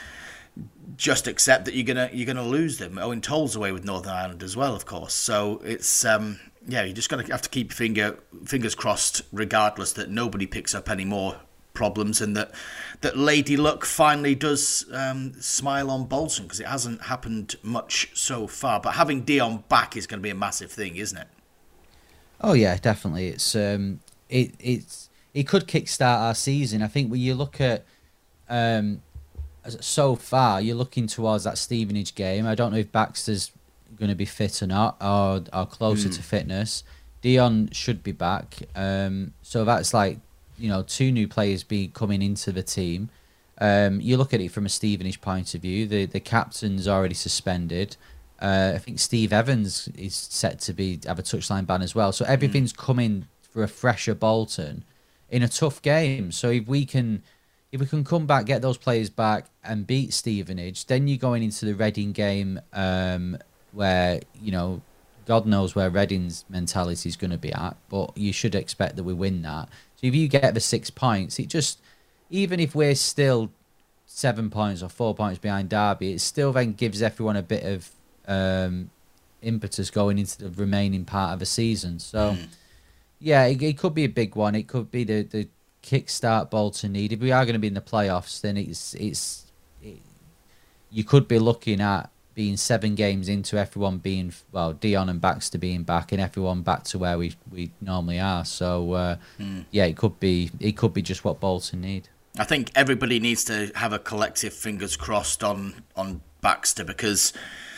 just accept that you're gonna you're gonna lose them. Owen Toll's away with Northern Ireland as well, of course. So it's um, yeah, you're just gonna have to keep your finger fingers crossed, regardless, that nobody picks up any more problems, and that that Lady Luck finally does um, smile on Bolton, because it hasn't happened much so far. But having Dion back is going to be a massive thing, isn't it? Oh yeah, definitely. It's um, it it's it could kickstart our season. I think when you look at um. so far, you're looking towards that Stevenage game. I don't know if Baxter's going to be fit or not, or, or closer mm. to fitness. Dion should be back. Um, so that's like, you know, two new players be coming into the team. Um, you look at it from a Stevenage point of view. The the captain's already suspended. Uh, I think Steve Evans is set to be have a touchline ban as well. So everything's mm. coming for a fresher Bolton in a tough game. So if we can... If we can come back, get those players back and beat Stevenage, then you're going into the Reading game um, where, you know, God knows where Reading's mentality is going to be at, but you should expect that we win that. So if you get the six points, it just, even if we're still seven points or four points behind Derby, it still then gives everyone a bit of um, impetus going into the remaining part of the season. So, mm. yeah, it, it could be a big one. It could be the... the kickstart Bolton need. If we are going to be in the playoffs, then it's it's it, you could be looking at being seven games into everyone being, well, Dion and Baxter being back and everyone back to where we we normally are. So uh, mm. yeah, it could be it could be just what Bolton need. I think everybody needs to have a collective fingers crossed on on Baxter, because,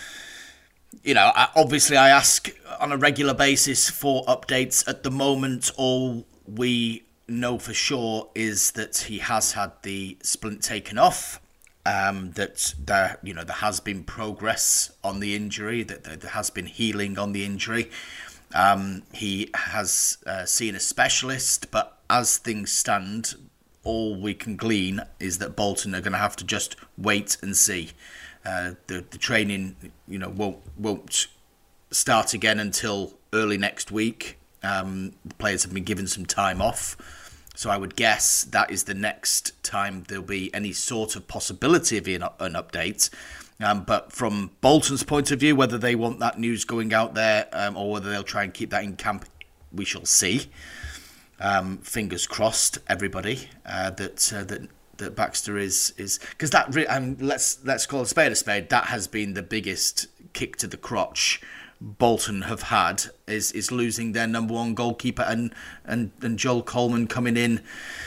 you know, obviously I ask on a regular basis for updates. At the moment, all we know for sure is that he has had the splint taken off, um, that there, you know, there has been progress on the injury, that there has been healing on the injury. Um, he has uh, seen a specialist, but as things stand, all we can glean is that Bolton are going to have to just wait and see. Uh, the the training, you know, won't won't start again until early next week. Um, the players have been given some time off, so I would guess that is the next time there'll be any sort of possibility of an, an update. Um, but from Bolton's point of view, whether they want that news going out there um, or whether they'll try and keep that in camp, we shall see. Um, fingers crossed, everybody, uh, that uh, that that Baxter is is because that re- um, let's let's call a spade a spade. That has been the biggest kick to the crotch Bolton have had is is losing their number one goalkeeper and and, and Joel Coleman coming in,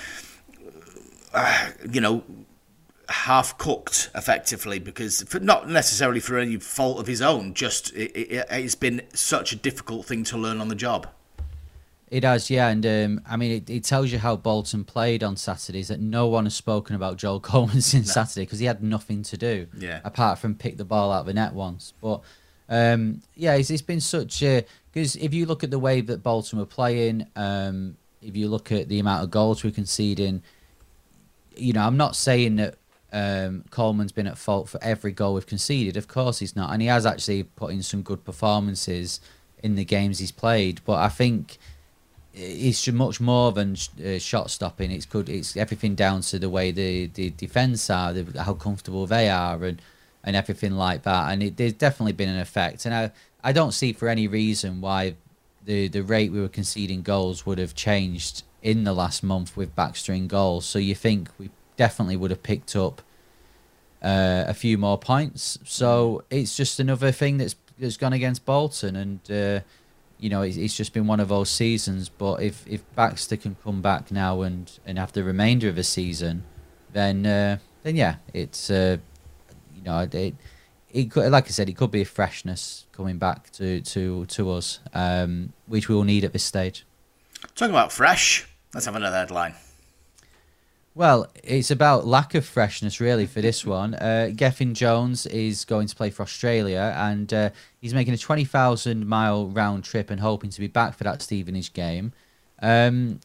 uh, you know, half cooked effectively because for, not necessarily for any fault of his own, just it, it, it's been such a difficult thing to learn on the job. It has, yeah, and um, I mean, it, it tells you how Bolton played on Saturdays that no one has spoken about Joel Coleman since no. Saturday because he had nothing to do, yeah. apart from pick the ball out of the net once. But um, yeah, it's, it's been such a because if you look at the way that Bolton were playing, um, if you look at the amount of goals we're conceding, you know, I'm not saying that um, Coleman's been at fault for every goal we've conceded. Of course, he's not, and he has actually put in some good performances in the games he's played. But I think it's much more than uh, shot stopping. It's good. It's everything down to the way the, the defence are, the, how comfortable they are, and, and everything like that. And it, there's definitely been an effect. And I, I don't see for any reason why the, the rate we were conceding goals would have changed in the last month with Baxter in goals. So you think we definitely would have picked up uh, a few more points. So it's just another thing that's that's gone against Bolton. And uh, you know, it's, it's just been one of those seasons. But if, if Baxter can come back now and, and have the remainder of the season, then uh, then yeah, it's uh, you know, it, it could, like I said, it could be a freshness coming back to to to us, um, which we will need at this stage. Talking about fresh, let's have another headline. Well, it's about lack of freshness, really, for this one. Uh, Gethin Jones is going to play for Australia, and uh, he's making a twenty thousand mile round trip and hoping to be back for that Stevenage game. Um,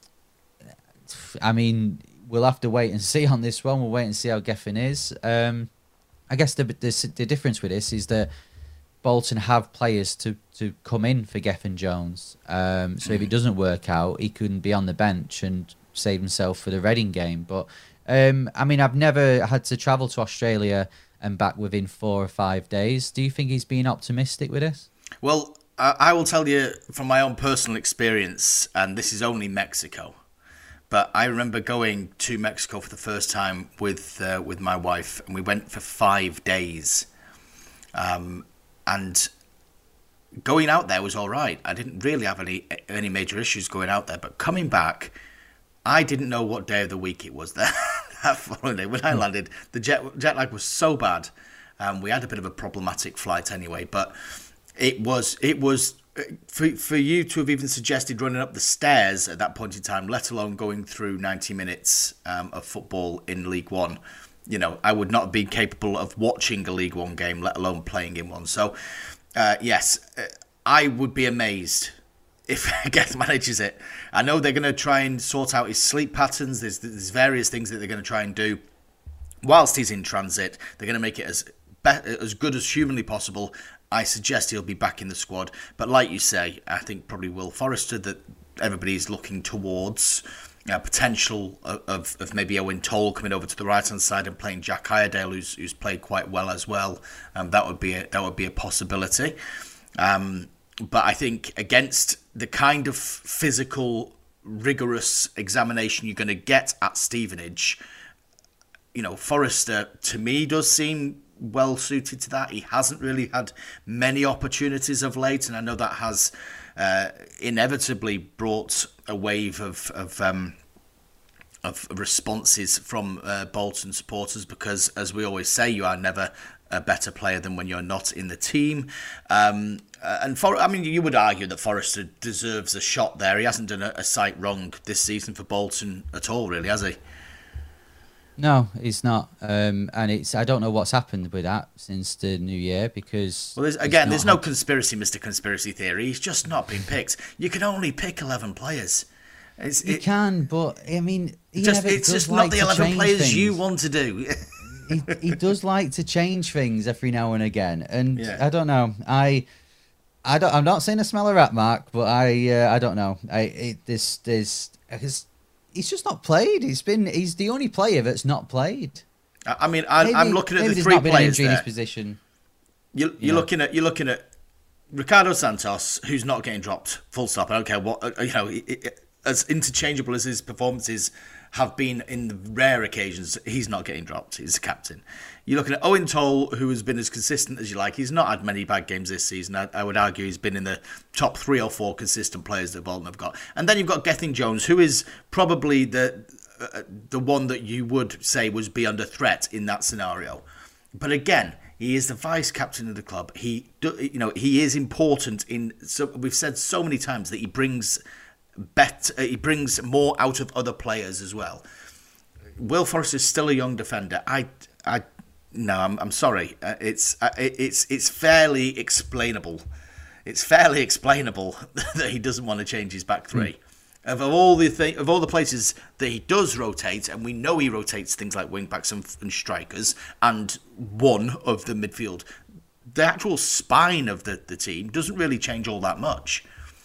I mean, we'll have to wait and see on this one. We'll wait and see how Gethin is. Um, I guess the, the the difference with this is that Bolton have players to, to come in for Gethin Jones. Um, so if it doesn't work out, he couldn't be on the bench and save himself for the Reading game. But um, I mean, I've never had to travel to Australia and back within four or five days. Do you think he's being optimistic with this? Well, I, I will tell you from my own personal experience, and this is only Mexico, but I remember going to Mexico for the first time with uh, with my wife, and we went for five days. Um, and going out there was all right. I didn't really have any any major issues going out there, but coming back, I didn't know what day of the week it was there. That following day, when I landed, the jet jet lag was so bad. Um, we had a bit of a problematic flight anyway, but it was it was for for you to have even suggested running up the stairs at that point in time, let alone going through ninety minutes um, of football in League One. You know, I would not have been capable of watching a League One game, let alone playing in one. So, uh, yes, I would be amazed if Geth manages it. I know they're going to try and sort out his sleep patterns. There's, there's various things that they're going to try and do whilst he's in transit. They're going to make it as be- as good as humanly possible. I suggest he'll be back in the squad. But like you say, I think probably Will Forrester that everybody's looking towards. Uh, potential of, of, of maybe Owen Toll coming over to the right hand side and playing Jack Iredale, who's who's played quite well as well. Um, that would be a, that would be a possibility. Um, but I think against the kind of physical, rigorous examination you're going to get at Stevenage, you know, Forrester to me does seem well suited to that. He hasn't really had many opportunities of late, and I know that has uh, inevitably brought a wave of of, um, of responses from uh, Bolton supporters because, as we always say, you are never a better player than when you're not in the team. Um, uh, and for, I mean, you would argue that Forrester deserves a shot there. He hasn't done a, a sight wrong this season for Bolton at all, really, has he? No, it's not, um, and it's. I don't know what's happened with that since the new year because. Well, there's, again, there's no conspiracy, Mister Conspiracy Theory. He's just not been picked. You can only pick eleven players. It's, he it, can, but I mean, he just, never it's does just like not the to eleven change players things. you want to do. he, he does like to change things every now and again, and Yeah. I don't know. I, I don't. I'm not saying I smell a rat, Mark, but I, uh, I don't know. I it, this, this, because he's just not played. He's been. He's the only player that's not played. I I mean, I, Maybe, I'm looking at maybe the there's three not been an players injury in his there. position. You're, you're Yeah. looking at you're looking at Ricardo Santos, who's not getting dropped. Full stop. I don't care what uh, you know. It, it, as interchangeable as his performances have been in the rare occasions, he's not getting dropped. He's a captain. You're looking at Owen Toll, who has been as consistent as you like. He's not had many bad games this season. I, I would argue he's been in the top three or four consistent players that Bolton have got. And then you've got Gethin Jones, who is probably the uh, the one that you would say was be under threat in that scenario. But again, he is the vice captain of the club. He, do, you know, he is important in. So we've said so many times that he brings bet. Uh, he brings more out of other players as well. Will Forrester is still a young defender. I, I, no, I'm, I'm sorry. Uh, it's, uh, it, it's, it's fairly explainable. It's fairly explainable that he doesn't want to change his back three. Mm. Of all the th- of all the places that he does rotate, and we know he rotates things like wing backs and, and strikers, and one of the midfield, the actual spine of the, the team doesn't really change all that much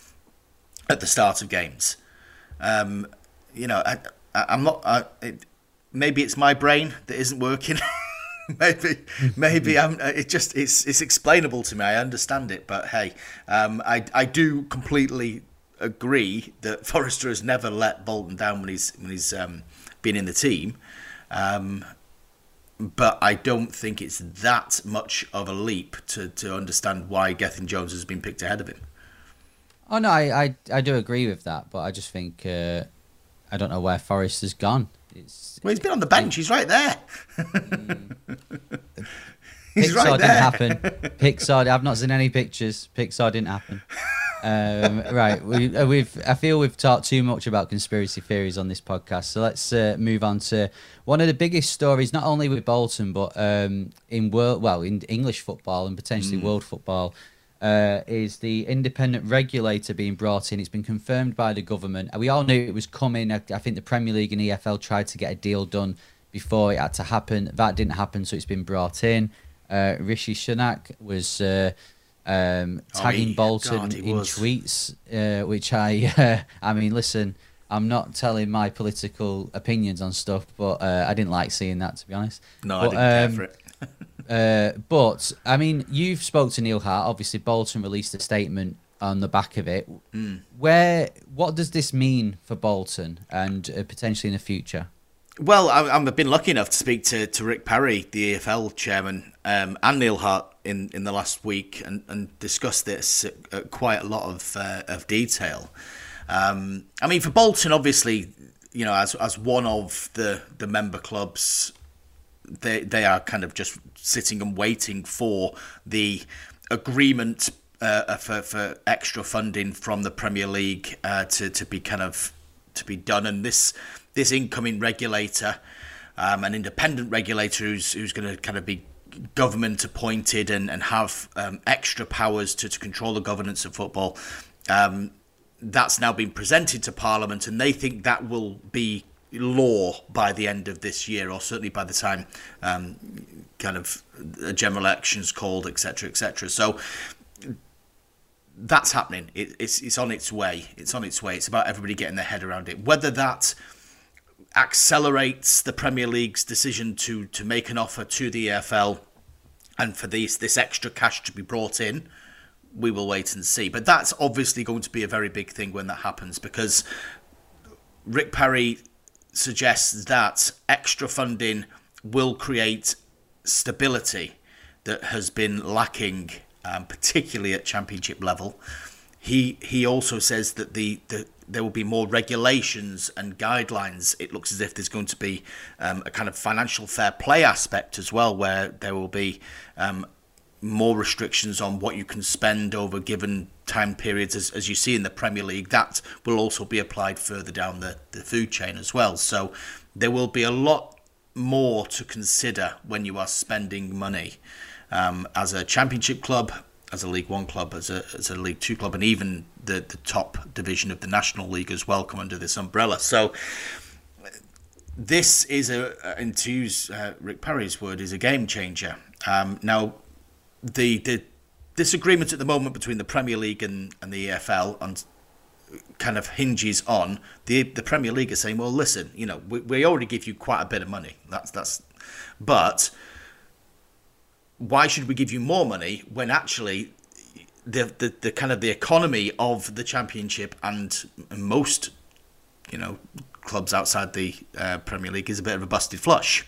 at the start of games. Um, you know, I, I, I'm not. I, it, maybe it's my brain that isn't working. maybe, maybe I'm. It just it's it's explainable to me. I understand it, but hey, um, I I do completely agree that Forrester has never let Bolton down when he's when he's um, been in the team, um, but I don't think it's that much of a leap to, to understand why Gethin Jones has been picked ahead of him. Oh no, I, I, I do agree with that, but I just think uh, I don't know where Forrester's gone. It's, well, he's been on the bench. He's right there. he's Pixar right didn't there. happen. Pixar. I've not seen any pictures. Pixar didn't happen. Um, right, we, uh, we've. I feel we've talked too much about conspiracy theories on this podcast, so let's uh, move on to one of the biggest stories, not only with Bolton but um, in world, well, in English football and potentially mm. world football, uh, is the independent regulator being brought in. It's been confirmed by the government. We all knew it was coming. I, I think the Premier League and E F L tried to get a deal done before it had to happen. That didn't happen, so it's been brought in. Uh, Rishi Sunak was. Uh, Um, tagging oh, he, Bolton God, in was. tweets, uh, which I, uh, I mean, listen, I'm not telling my political opinions on stuff, but uh, I didn't like seeing that, to be honest. No, but, I didn't um, care for it. uh, but I mean, you've spoke to Neil Hart. Obviously, Bolton released a statement on the back of it. Mm. Where, what does this mean for Bolton and uh, potentially in the future? Well, I, I've been lucky enough to speak to, to Rick Parry, the E F L chairman, um, and Neil Hart in, in the last week, and, and discuss this at, at quite a lot of uh, of detail. Um, I mean, for Bolton, obviously, you know, as as one of the, the member clubs, they they are kind of just sitting and waiting for the agreement uh, for for extra funding from the Premier League uh, to to be kind of to be done, and this. This incoming regulator, um, an independent regulator who's who's going to kind of be government appointed and, and have um, extra powers to, to control the governance of football, um, that's now been presented to Parliament, and they think that will be law by the end of this year, or certainly by the time um, kind of a general election's called, et cetera, et cetera. So that's happening. It, it's it's on its way. It's on its way. It's about everybody getting their head around it. Whether that accelerates the Premier League's decision to to make an offer to the E F L and for this this extra cash to be brought in, we will wait and see. But that's obviously going to be a very big thing when that happens, because Rick Parry suggests that extra funding will create stability that has been lacking, um, particularly at Championship level. He he also says that the, the there will be more regulations and guidelines. It looks as if there's going to be um, a kind of financial fair play aspect as well, where there will be um, more restrictions on what you can spend over given time periods, as, as you see in the Premier League. That will also be applied further down the, the food chain as well. So there will be a lot more to consider when you are spending money um, as a Championship club, as a League One club, as a as a League Two club, and even the, the top division of the National League as well come under this umbrella. So this is a, and to use uh, Rick Parry's word, is a game changer. Um, now, the the disagreement at the moment between the Premier League and, and the E F L on kind of hinges on the the Premier League are saying, well, listen, you know, we, we already give you quite a bit of money. That's that's, but why should we give you more money when actually the the, the kind of the economy of the Championship and most, you know, clubs outside the uh, Premier League is a bit of a busted flush.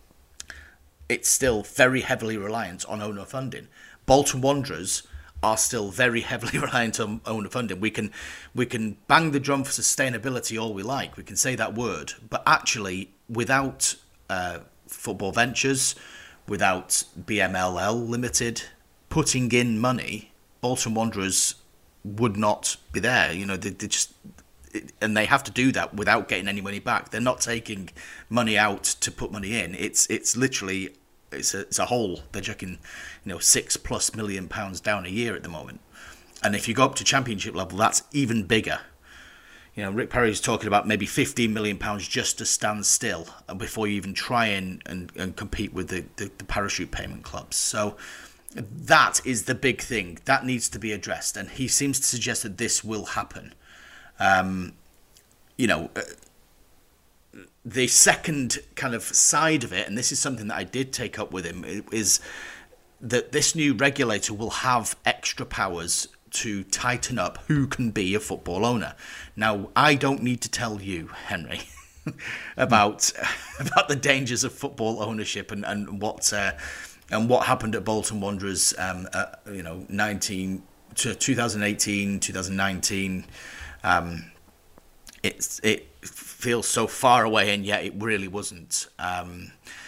It's still very heavily reliant on owner funding. Bolton Wanderers are still very heavily reliant on owner funding. We can we can bang the drum for sustainability all we like. We can say that word, but actually, without uh, Football Ventures, without B M L L Limited putting in money, Bolton Wanderers would not be there. You know, they, they just, and they have to do that without getting any money back. They're not taking money out to put money in. It's it's literally it's a it's a hole. They're chucking, you know, six plus million pounds down a year at the moment. And if you go up to Championship level, that's even bigger. You know, Rick Parry's talking about maybe fifteen million pounds just to stand still before you even try and, and, and compete with the, the, the parachute payment clubs. So that is the big thing. That needs to be addressed. And he seems to suggest that this will happen. Um, you know, uh, the second kind of side of it, and this is something that I did take up with him, is that this new regulator will have extra powers to tighten up who can be a football owner. Now, I don't need to tell you, Henry, about about the dangers of football ownership and and what uh, and what happened at Bolton Wanderers. Um, uh, you know, nineteen to twenty eighteen, twenty nineteen. Um, it's it feels so far away, and yet it really wasn't. Um,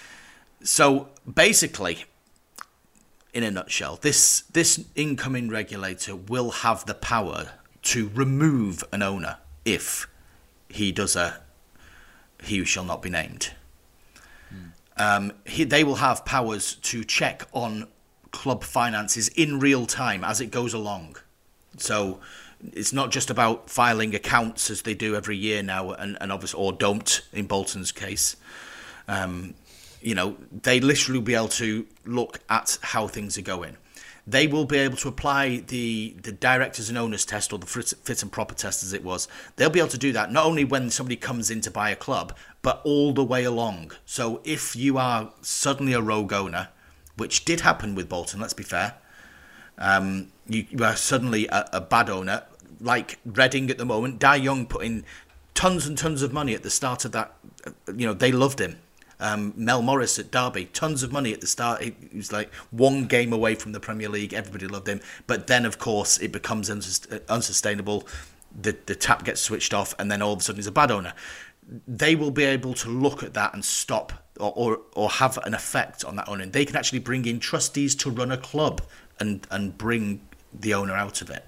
so basically, in a nutshell, this this incoming regulator will have the power to remove an owner if he does a he who shall not be named. Mm. Um, he, they will have powers to check on club finances in real time as it goes along. So it's not just about filing accounts as they do every year now, and, and obviously, or don't in Bolton's case. Um, You know, they literally will be able to look at how things are going. They will be able to apply the, the directors and owners test, or the fit and proper test as it was. They'll be able to do that not only when somebody comes in to buy a club, but all the way along. So if you are suddenly a rogue owner, which did happen with Bolton, let's be fair, um, you, you are suddenly a, a bad owner, like Reading at the moment. Dai Young put in tons and tons of money at the start of that. You know, they loved him. Um, Mel Morris at Derby, tons of money at the start. He, he was like one game away from the Premier League. Everybody loved him. But then, of course, it becomes unsus- unsustainable. The, the tap gets switched off, and then all of a sudden he's a bad owner. They will be able to look at that and stop or, or, or have an effect on that owner. And they can actually bring in trustees to run a club and, and bring the owner out of it.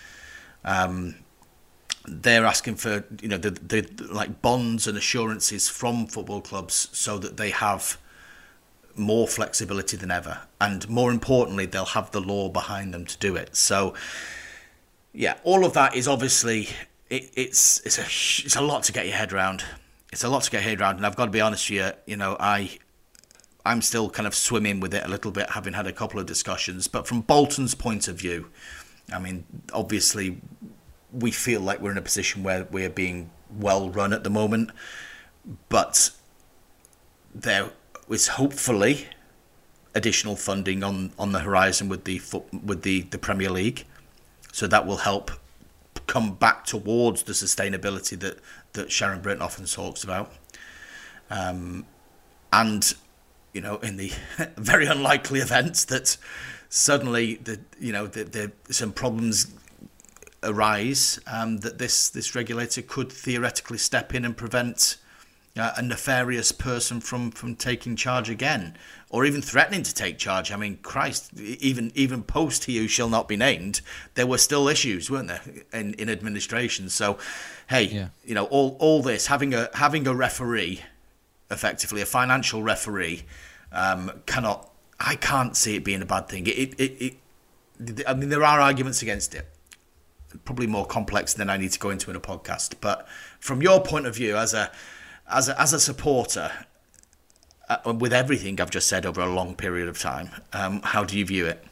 Um, They're asking for, you know, the, the like bonds and assurances from football clubs so that they have more flexibility than ever, and more importantly, they'll have the law behind them to do it. So, yeah, all of that is obviously it, it's it's a it's a lot to get your head around. It's a lot to get your head around, and I've got to be honest with you. You know, I I'm still kind of swimming with it a little bit, having had a couple of discussions. But from Bolton's point of view, I mean, obviously, we feel like we're in a position where we're being well run at the moment, but there is hopefully additional funding on, on the horizon with the with the, the Premier League, so that will help come back towards the sustainability that, that Sharon Britton often talks about. Um, and you know, in the very unlikely event that suddenly the you know the, the some problems arise, um, that this this regulator could theoretically step in and prevent uh, a nefarious person from, from taking charge again, or even threatening to take charge. I mean, Christ, even even post he who shall not be named, there were still issues, weren't there, in, in administration? So, hey, yeah. you know, all all this having a having a referee, effectively a financial referee, um, cannot. I can't see it being a bad thing. It, it, it, it I mean, there are arguments against it. probably more complex than I need to go into in a podcast. But from your point of view, as a as a, as a supporter, uh, with everything I've just said over a long period of time, um, how do you view it?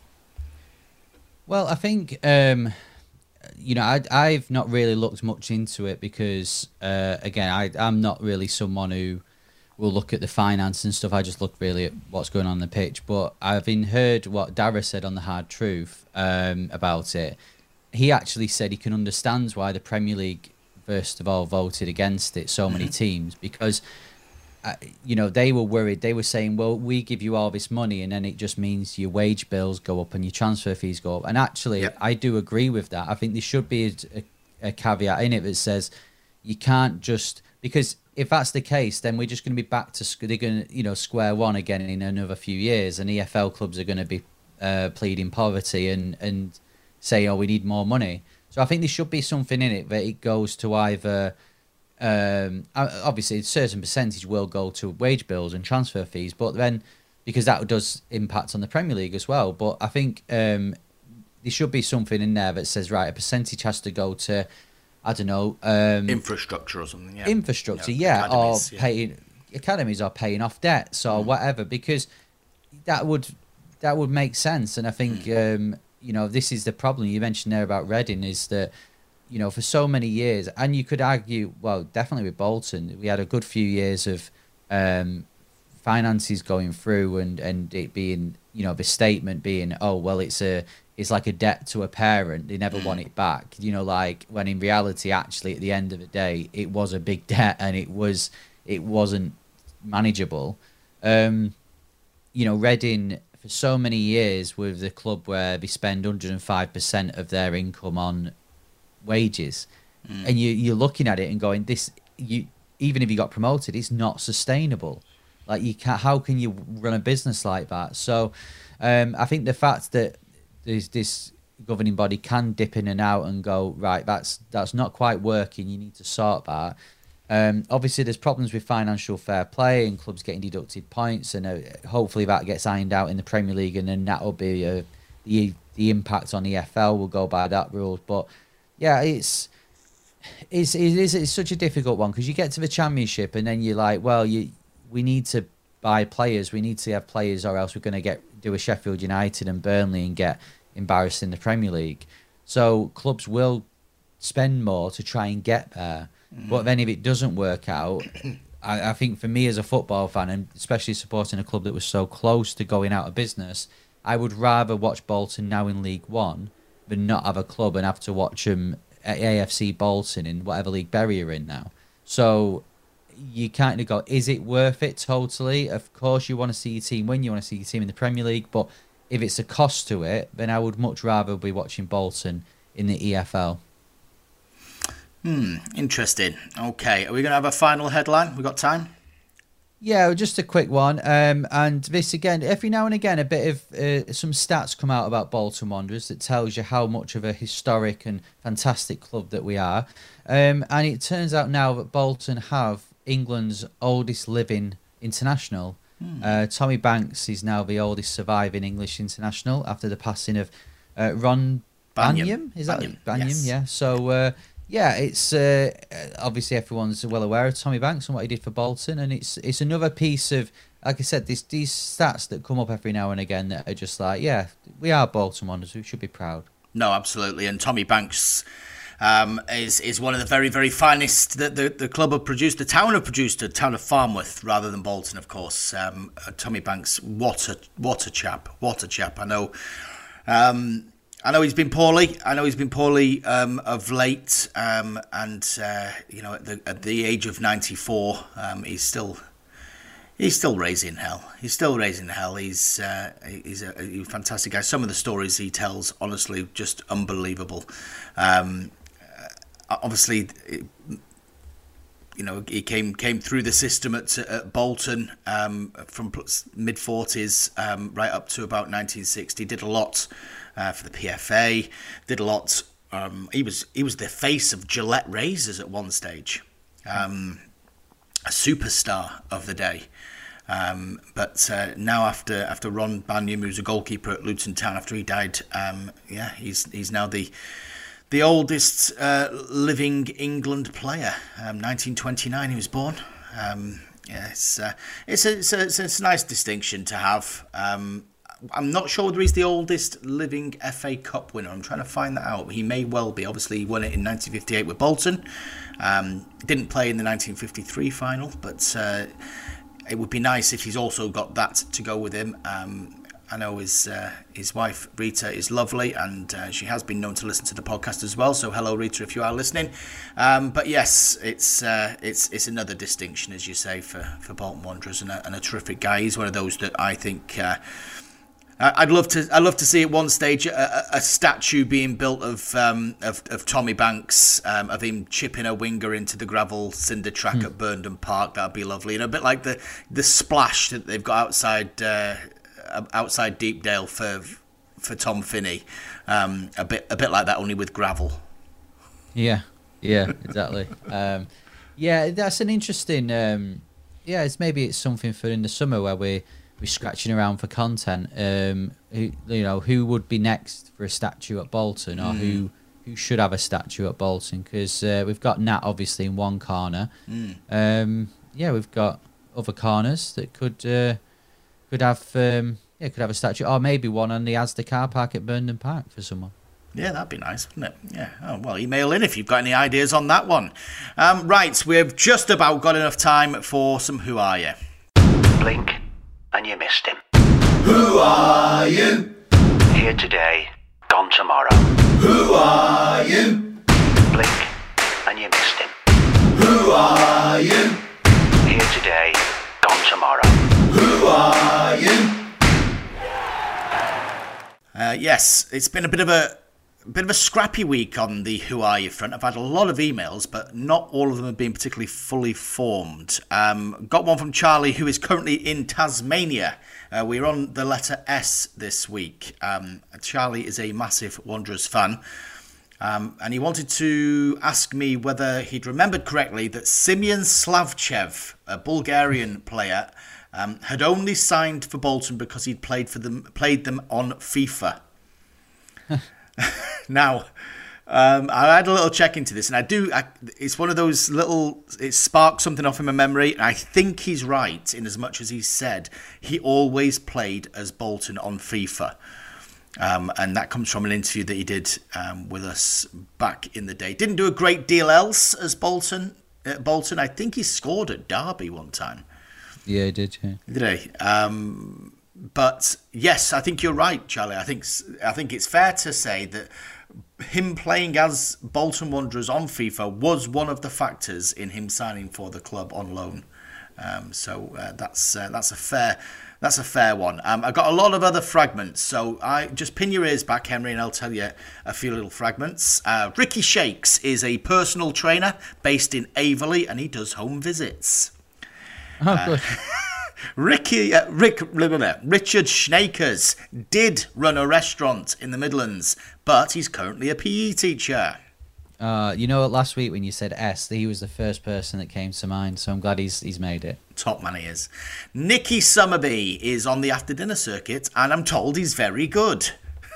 Well, I think, um, you know, I, I've not really looked much into it because, uh, again, I, I'm not really someone who will look at the finance and stuff. I just look really at what's going on, on the pitch. But I've been heard what Dara said on The Hard Truth um, about it. He actually said he can understand why the Premier League, first of all, voted against it, so many teams, because... Uh, you know, they were worried. They were saying, well, we give you all this money and then it just means your wage bills go up and your transfer fees go up. And actually, yep. I do agree with that. I think there should be a, a, a caveat in it that says you can't just... Because if that's the case, then we're just going to be back to... They're going to, you know, square one again in another few years, and E F L clubs are going to be uh, pleading poverty and, and say, oh, we need more money. So I think there should be something in it that it goes to either... Um, obviously, a certain percentage will go to wage bills and transfer fees, but then because that does impact on the Premier League as well. But I think um, there should be something in there that says, right, a percentage has to go to, I don't know, um, infrastructure or something. Yeah, infrastructure, yeah, yeah or yeah. paying academies or paying off debts or mm. whatever, because that would that would make sense. And I think mm. um, you know, this is the problem you mentioned there about Reading, is that, you know, for so many years, and you could argue, well, definitely with Bolton, we had a good few years of um, finances going through, and, and it being, you know, the statement being, oh, well, it's a it's like a debt to a parent. They never want it back. You know, like, when in reality, actually, at the end of the day, it was a big debt and it was it wasn't manageable. Um, you know, Reading, for so many years, with the club where they spend one hundred five percent of their income on wages, mm. and you you're looking at it and going, this, you even if you got promoted, it's not sustainable. Like, you can't, how can you run a business like that? So um I think the fact that there's this governing body can dip in and out and go, right, that's that's not quite working, you need to sort that. Um obviously there's problems with financial fair play and clubs getting deducted points, and uh, hopefully that gets ironed out in the Premier League, and then that'll be uh, the the impact on E F L will go by that rule. But yeah, it's it's it is it's such a difficult one, because you get to the Championship and then you're like, well, you we need to buy players, we need to have players, or else we're going to get do a Sheffield United and Burnley and get embarrassed in the Premier League. So clubs will spend more to try and get there. Mm. But then if it doesn't work out, I, I think for me as a football fan, and especially supporting a club that was so close to going out of business, I would rather watch Bolton now in League One than not have a club and have to watch them at A F C Bolton in whatever League Bury are in now. So you kind of go, is it worth it totally? Of course you want to see your team win, you want to see your team in the Premier League, but if it's a cost to it, then I would much rather be watching Bolton in the E F L. Hmm, interesting. Okay, are we going to have a final headline? We got time? Yeah, just a quick one. Um, and this, again, every now and again, a bit of uh, some stats come out about Bolton Wanderers that tells you how much of a historic and fantastic club that we are. Um, and it turns out now that Bolton have England's oldest living international. Hmm. Uh, Tommy Banks is now the oldest surviving English international after the passing of uh, Ron Banyam. Banyam. Is that Banyam? Banyam? Yes. Yeah. So. Uh, Yeah, it's uh, obviously everyone's well aware of Tommy Banks and what he did for Bolton, and it's it's another piece of, like I said, this, these stats that come up every now and again that are just like, yeah, we are Bolton Wanderers, we should be proud. No, absolutely, and Tommy Banks um, is is one of the very, very finest that the, the club have produced, the town have produced, the town of Farnworth, rather than Bolton, of course. Um, uh, Tommy Banks, what a, what a chap, what a chap, I know. Um, I know he's been poorly. I know he's been poorly um, of late, um, and uh, you know, at the at the age of ninety-four, um, he's still he's still raising hell. He's still raising hell. He's uh, he's a, a fantastic guy. Some of the stories he tells, honestly, just unbelievable. Um, obviously, it, you know, he came came through the system at, at Bolton um, from mid forties um, right up to about nineteen sixty. Did a lot. Uh, for the P F A, did a lot. Um, he was he was the face of Gillette razors at one stage, um, a superstar of the day. Um, but uh, now after after Ron Banyam, who's a goalkeeper at Luton Town, after he died, um, yeah, he's he's now the the oldest uh, living England player. Um, nineteen twenty-nine he was born. Um, yeah, it's, uh, it's, a, it's, a, it's, a, it's a nice distinction to have. Um, I'm not sure whether he's the oldest living F A Cup winner. I'm trying to find that out. He may well be. Obviously, he won it in nineteen fifty-eight with Bolton. Um, didn't play in the nineteen fifty-three final, but uh, it would be nice if he's also got that to go with him. Um, I know his uh, his wife Rita is lovely, and uh, she has been known to listen to the podcast as well. So hello, Rita, if you are listening. Um, but yes, it's uh, it's it's another distinction, as you say, for, for Bolton Wanderers, and a, and a terrific guy. He's one of those that I think uh, I'd love to I'd love to see at one stage a, a statue being built of um, of, of Tommy Banks, um, of him chipping a winger into the gravel cinder track mm. at Burnden Park. That'd be lovely, and a bit like the the splash that they've got outside. Uh, outside Deepdale for for Tom Finney, um, a bit a bit like that, only with gravel. Yeah, yeah, exactly. um, yeah, that's an interesting. Um, yeah, it's maybe it's something for in the summer where we we're scratching around for content. Um, who, you know, who would be next for a statue at Bolton, or mm. who who should have a statue at Bolton? Because uh, we've got Nat obviously in one corner. Mm. Um, yeah, we've got other corners that could. Uh, Could have, um, yeah, could have a statue, or maybe one on the Asda car park at Burnden Park for someone. Yeah, that'd be nice, wouldn't it? Yeah. Oh, well, email in if you've got any ideas on that one. Um, right, we've just about got enough time for some Who Are You? Blink, and you missed him. Who are you? Here today, gone tomorrow. Who are you? Blink, and you missed him. Who are you? Here today, gone tomorrow. Who are you? Uh, yes, it's been a bit of a, a bit of a scrappy week on the Who Are You front. I've had a lot of emails, but not all of them have been particularly fully formed. Um, got one from Charlie, who is currently in Tasmania. Uh, we're on the letter S this week. Um, Charlie is a massive Wanderers fan. Um, and he wanted to ask me whether he'd remembered correctly that Simeon Slavchev, a Bulgarian player, um, had only signed for Bolton because he'd played for them, played them on FIFA. Now, um, I had a little check into this, and I do. I, it's one of those little. It sparked something off in my memory, and I think he's right in as much as he said he always played as Bolton on FIFA. Um, and that comes from an interview that he did um, with us back in the day. Didn't do a great deal else as Bolton. At Bolton, I think he scored at Derby one time. Yeah, he did. Yeah. Did he? Um, but yes, I think you're right, Charlie. I think I think it's fair to say that him playing as Bolton Wanderers on FIFA was one of the factors in him signing for the club on loan. Um, so uh, that's uh, that's a fair. That's a fair one. Um, I've got a lot of other fragments, so I just pin your ears back, Henry, and I'll tell you a few little fragments. Uh, Ricky Shakes is a personal trainer based in Averley, and he does home visits. Oh, uh, good. Ricky, uh, Rick, Richard Schnakers did run a restaurant in the Midlands, but he's currently a P E teacher. Uh, you know what? Last week when you said S, he was the first person that came to mind. So I'm glad he's he's made it. Top man he is. Nicky Summerby is on the after dinner circuit, and I'm told he's very good.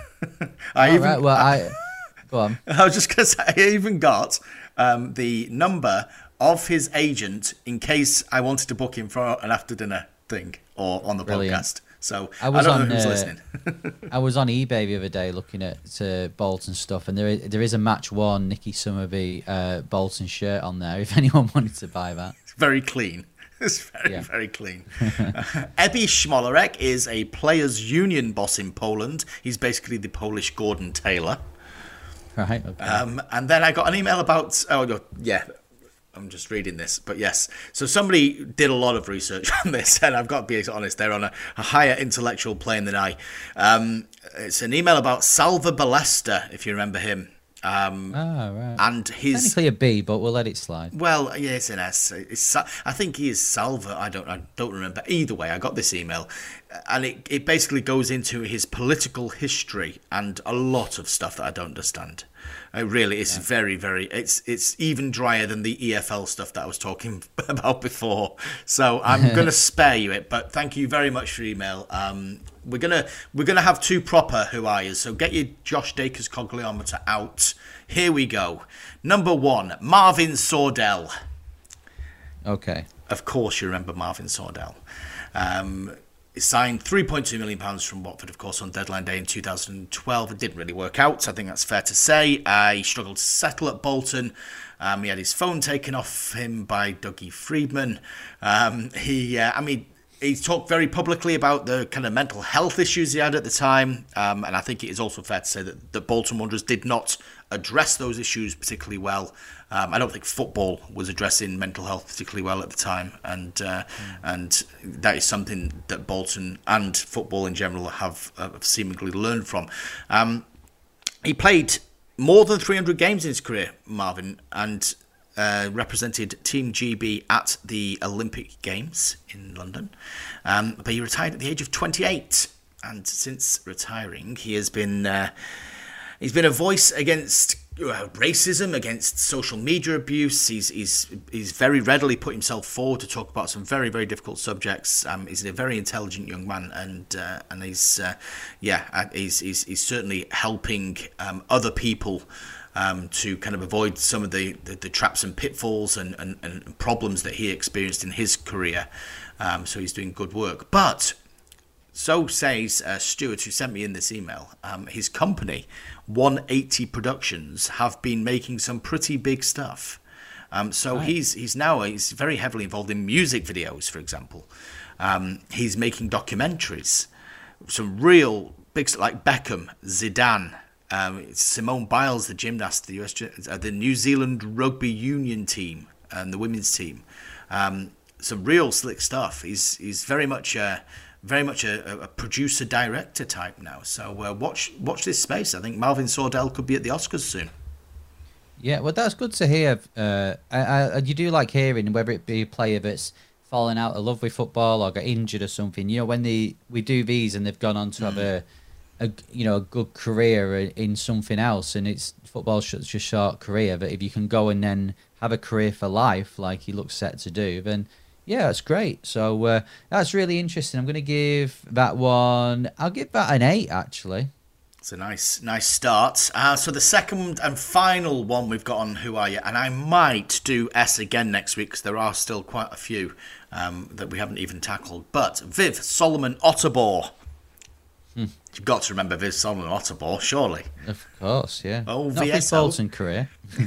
I All even, right. Well, I go on. I was just going to say I even got um, the number of his agent in case I wanted to book him for an after dinner thing or on the Brilliant. podcast. So I, was I don't on, know who's uh, listening. I was on eBay the other day looking at uh, Bolton stuff, and there is, there is a match one Nicky Summerby uh, Bolton shirt on there. If anyone wanted to buy that, it's very clean. It's very, yeah. very clean. uh, Ebi Smolarek is a players' union boss in Poland. He's basically the Polish Gordon Taylor. Right. Okay. Um, and then I got an email about. Oh, yeah. I'm just reading this, but yes. So somebody did a lot of research on this, and I've got to be honest, they're on a, a higher intellectual plane than I. Um, it's an email about Salva Ballesta, if you remember him. Um, oh, right. And his technically a B, but we'll let it slide. Well, yeah, it's an S. It's, I think he is Salva. I don't. I don't remember. Either way, I got this email, and it it basically goes into his political history and a lot of stuff that I don't understand. It really is yeah. very, very. It's it's even drier than the E F L stuff that I was talking about before. So I'm going to spare you it. But thank you very much for your email. Um, we're gonna we're gonna have two proper Who Are Yous. So get your Josh Dakers Cogliometer out. Here we go. Number one, Marvin Sordell. Okay. Of course, you remember Marvin Sordell. Um, he signed three point two million pounds from Watford, of course, on deadline day in two thousand twelve. It didn't really work out. I think that's fair to say. Uh, he struggled to settle at Bolton. Um, he had his phone taken off him by Dougie Freedman. Um, he, uh, I mean, he talked very publicly about the kind of mental health issues he had at the time. Um, and I think it is also fair to say that the Bolton Wanderers did not address those issues particularly well. Um, I don't think football was addressing mental health particularly well at the time. And uh, mm. and that is something that Bolton and football in general have, have seemingly learned from. Um, he played more than three hundred games in his career, Marvin, and uh, represented Team G B at the Olympic Games in London. Um, but he retired at the age of twenty-eight. And since retiring, he has been uh, he's been a voice against uh, racism, against social media abuse. He's he's he's very readily put himself forward to talk about some very very difficult subjects. Um, he's a very intelligent young man, and uh, and he's uh, yeah he's, he's he's certainly helping um, other people um, to kind of avoid some of the, the, the traps and pitfalls and, and, and problems that he experienced in his career. Um, so he's doing good work, but. So says uh, Stuart, who sent me in this email, um, his company, one eighty Productions, have been making some pretty big stuff. Um, so right. he's he's now he's very heavily involved in music videos, for example. Um, he's making documentaries, some real big stuff like Beckham, Zidane, um, Simone Biles, the gymnast, the U S, uh, the New Zealand rugby union team and the women's team. Um, some real slick stuff. He's he's very much. Uh, Very much a, a producer-director type now. So uh, watch watch this space. I think Marvin Sordell could be at the Oscars soon. Yeah, well, that's good to hear. Uh, I, I, you do like hearing whether it be a player that's fallen out of love with football or got injured or something. You know, when they we do these and they've gone on to mm. have a, a you know a good career in something else, and it's football's such a short career. But if you can go and then have a career for life, like he looks set to do, then. Yeah, that's great. So uh, that's really interesting. I'm going to give that one, I'll give that an eight, actually. It's a nice nice start. Uh, so the second and final one we've got on Who Are You? And I might do S again next week because there are still quite a few um, that we haven't even tackled. But Viv Solomon Otterbohr. Hmm. You've got to remember Viv Solomon Otterbohr, surely. Of course, yeah. Oh, not his Bolton career.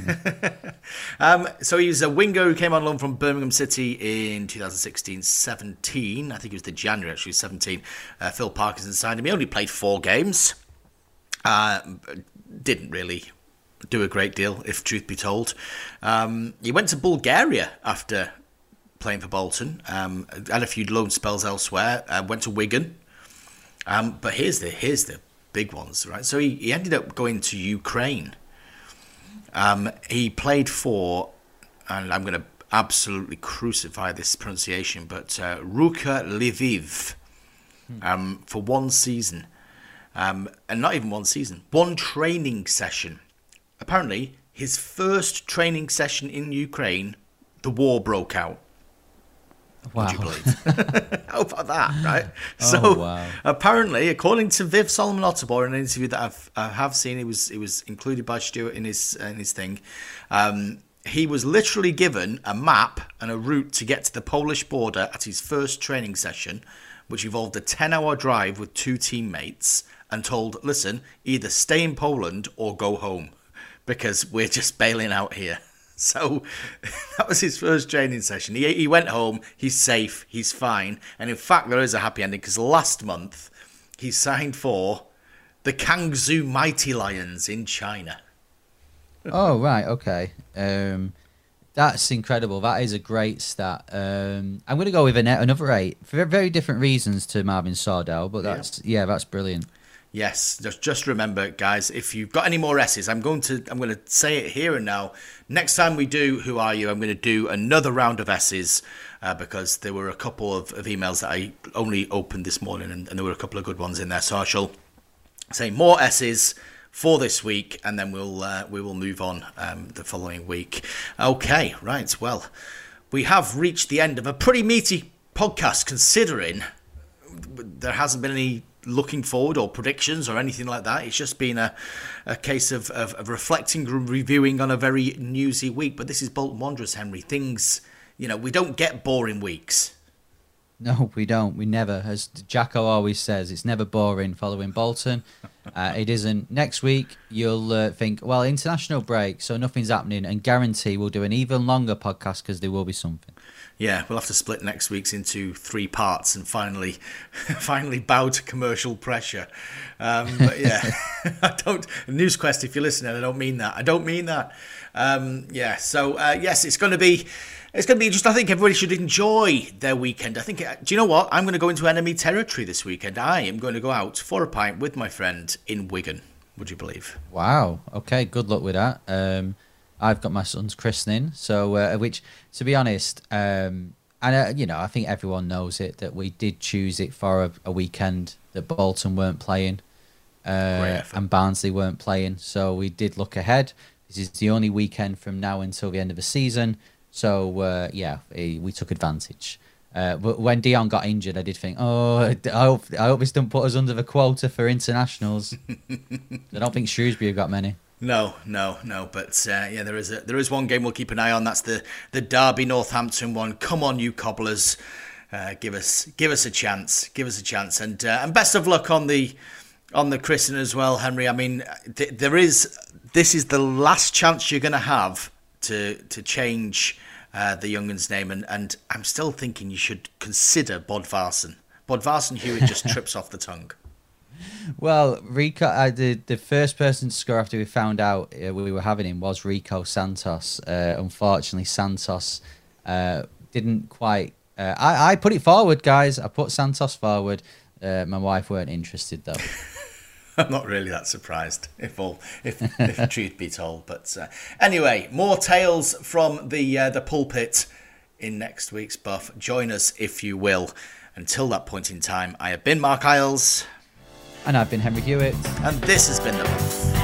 um, so he was a winger who came on loan from Birmingham City in two thousand sixteen seventeen. I think it was the January, actually, seventeen. Uh, Phil Parkinson signed him. He only played four games. Uh, didn't really do a great deal, if truth be told. Um, he went to Bulgaria after playing for Bolton. Um, had a few loan spells elsewhere. Uh, went to Wigan. Um, but here's the here's the big ones, right? So he, he ended up going to Ukraine. Um, he played for, and I'm going to absolutely crucify this pronunciation, but uh, Ruka Lviv um, for one season. Um, and not even one season, one training session. Apparently, his first training session in Ukraine, the war broke out. Wow. Would you believe? How about that, right? Oh, so wow. Apparently, according to Viv Solomon Otterbohr, in an interview that I've I have seen, it was it was included by Stuart in his in his thing. Um, he was literally given a map and a route to get to the Polish border at his first training session, which involved a ten-hour drive with two teammates, and told, "Listen, either stay in Poland or go home, because we're just bailing out here." So that was his first training session. He he went home. He's safe. He's fine. And in fact, there is a happy ending because last month he signed for the Kangzhou Mighty Lions in China. Oh, right. Okay. Um, that's incredible. That is a great stat. Um, I'm going to go with an, another eight for very different reasons to Marvin Sordell, but that's yeah, yeah that's brilliant. Yes, just just remember, guys, if you've got any more S's, I'm going to I'm going to say it here and now. Next time we do Who Are You, I'm going to do another round of S's uh, because there were a couple of, of emails that I only opened this morning, and, and there were a couple of good ones in there. So I shall say more S's for this week, and then we'll uh, we will move on um, the following week. Okay, right. Well, we have reached the end of a pretty meaty podcast, considering there hasn't been any looking forward or predictions or anything like that. It's just been a, a case of, of, of reflecting and reviewing on a very newsy week. But this is Bolton Wanderers, Henry. Things, you know, we don't get boring weeks. No, we don't. We never. As Jacko always says, it's never boring following Bolton. Uh, it isn't. Next week, you'll uh, think, well, international break, so nothing's happening, and guarantee we'll do an even longer podcast because there will be something. Yeah, we'll have to split next week's into three parts and finally finally bow to commercial pressure. Um, but yeah, I don't, NewsQuest, if you're listening, I don't mean that. I don't mean that. Um, yeah, so uh, yes, it's going to be... It's going to be just, I think everybody should enjoy their weekend. I think, do you know what? I'm going to go into enemy territory this weekend. I am going to go out for a pint with my friend in Wigan, would you believe? Wow. Okay, good luck with that. Um, I've got my son's christening, so uh, which, to be honest, um, and uh, you know, I think everyone knows it, that we did choose it for a, a weekend that Bolton weren't playing uh, and Barnsley weren't playing. So we did look ahead. This is the only weekend from now until the end of the season. So, uh, yeah, we took advantage. Uh, but when Dion got injured, I did think, oh, I hope, I hope this doesn't put us under the quota for internationals. I don't think Shrewsbury have got many. No, no, no. But, uh, yeah, there is a, there is one game we'll keep an eye on. That's the, the Derby-Northampton one. Come on, you cobblers. Uh, give us give us a chance. Give us a chance. And uh, and best of luck on the on the christening as well, Henry. I mean, th- there is this is the last chance you're going to have to to change... Uh, the youngun's name, and, and I'm still thinking you should consider Bodvarsson. Bodvarsson Hewitt just trips off the tongue. Well, Rico, uh, the the first person to score after we found out uh, we were having him was Rico Santos. Uh, unfortunately, Santos uh, didn't quite. Uh, I I put it forward, guys. I put Santos forward. Uh, my wife weren't interested though. I'm not really that surprised, if all, if, if truth be told. But uh, anyway, more tales from the uh, the pulpit in next week's Buff. Join us if you will. Until that point in time, I have been Mark Isles. And I've been Henry Hewitt. And this has been The Buff.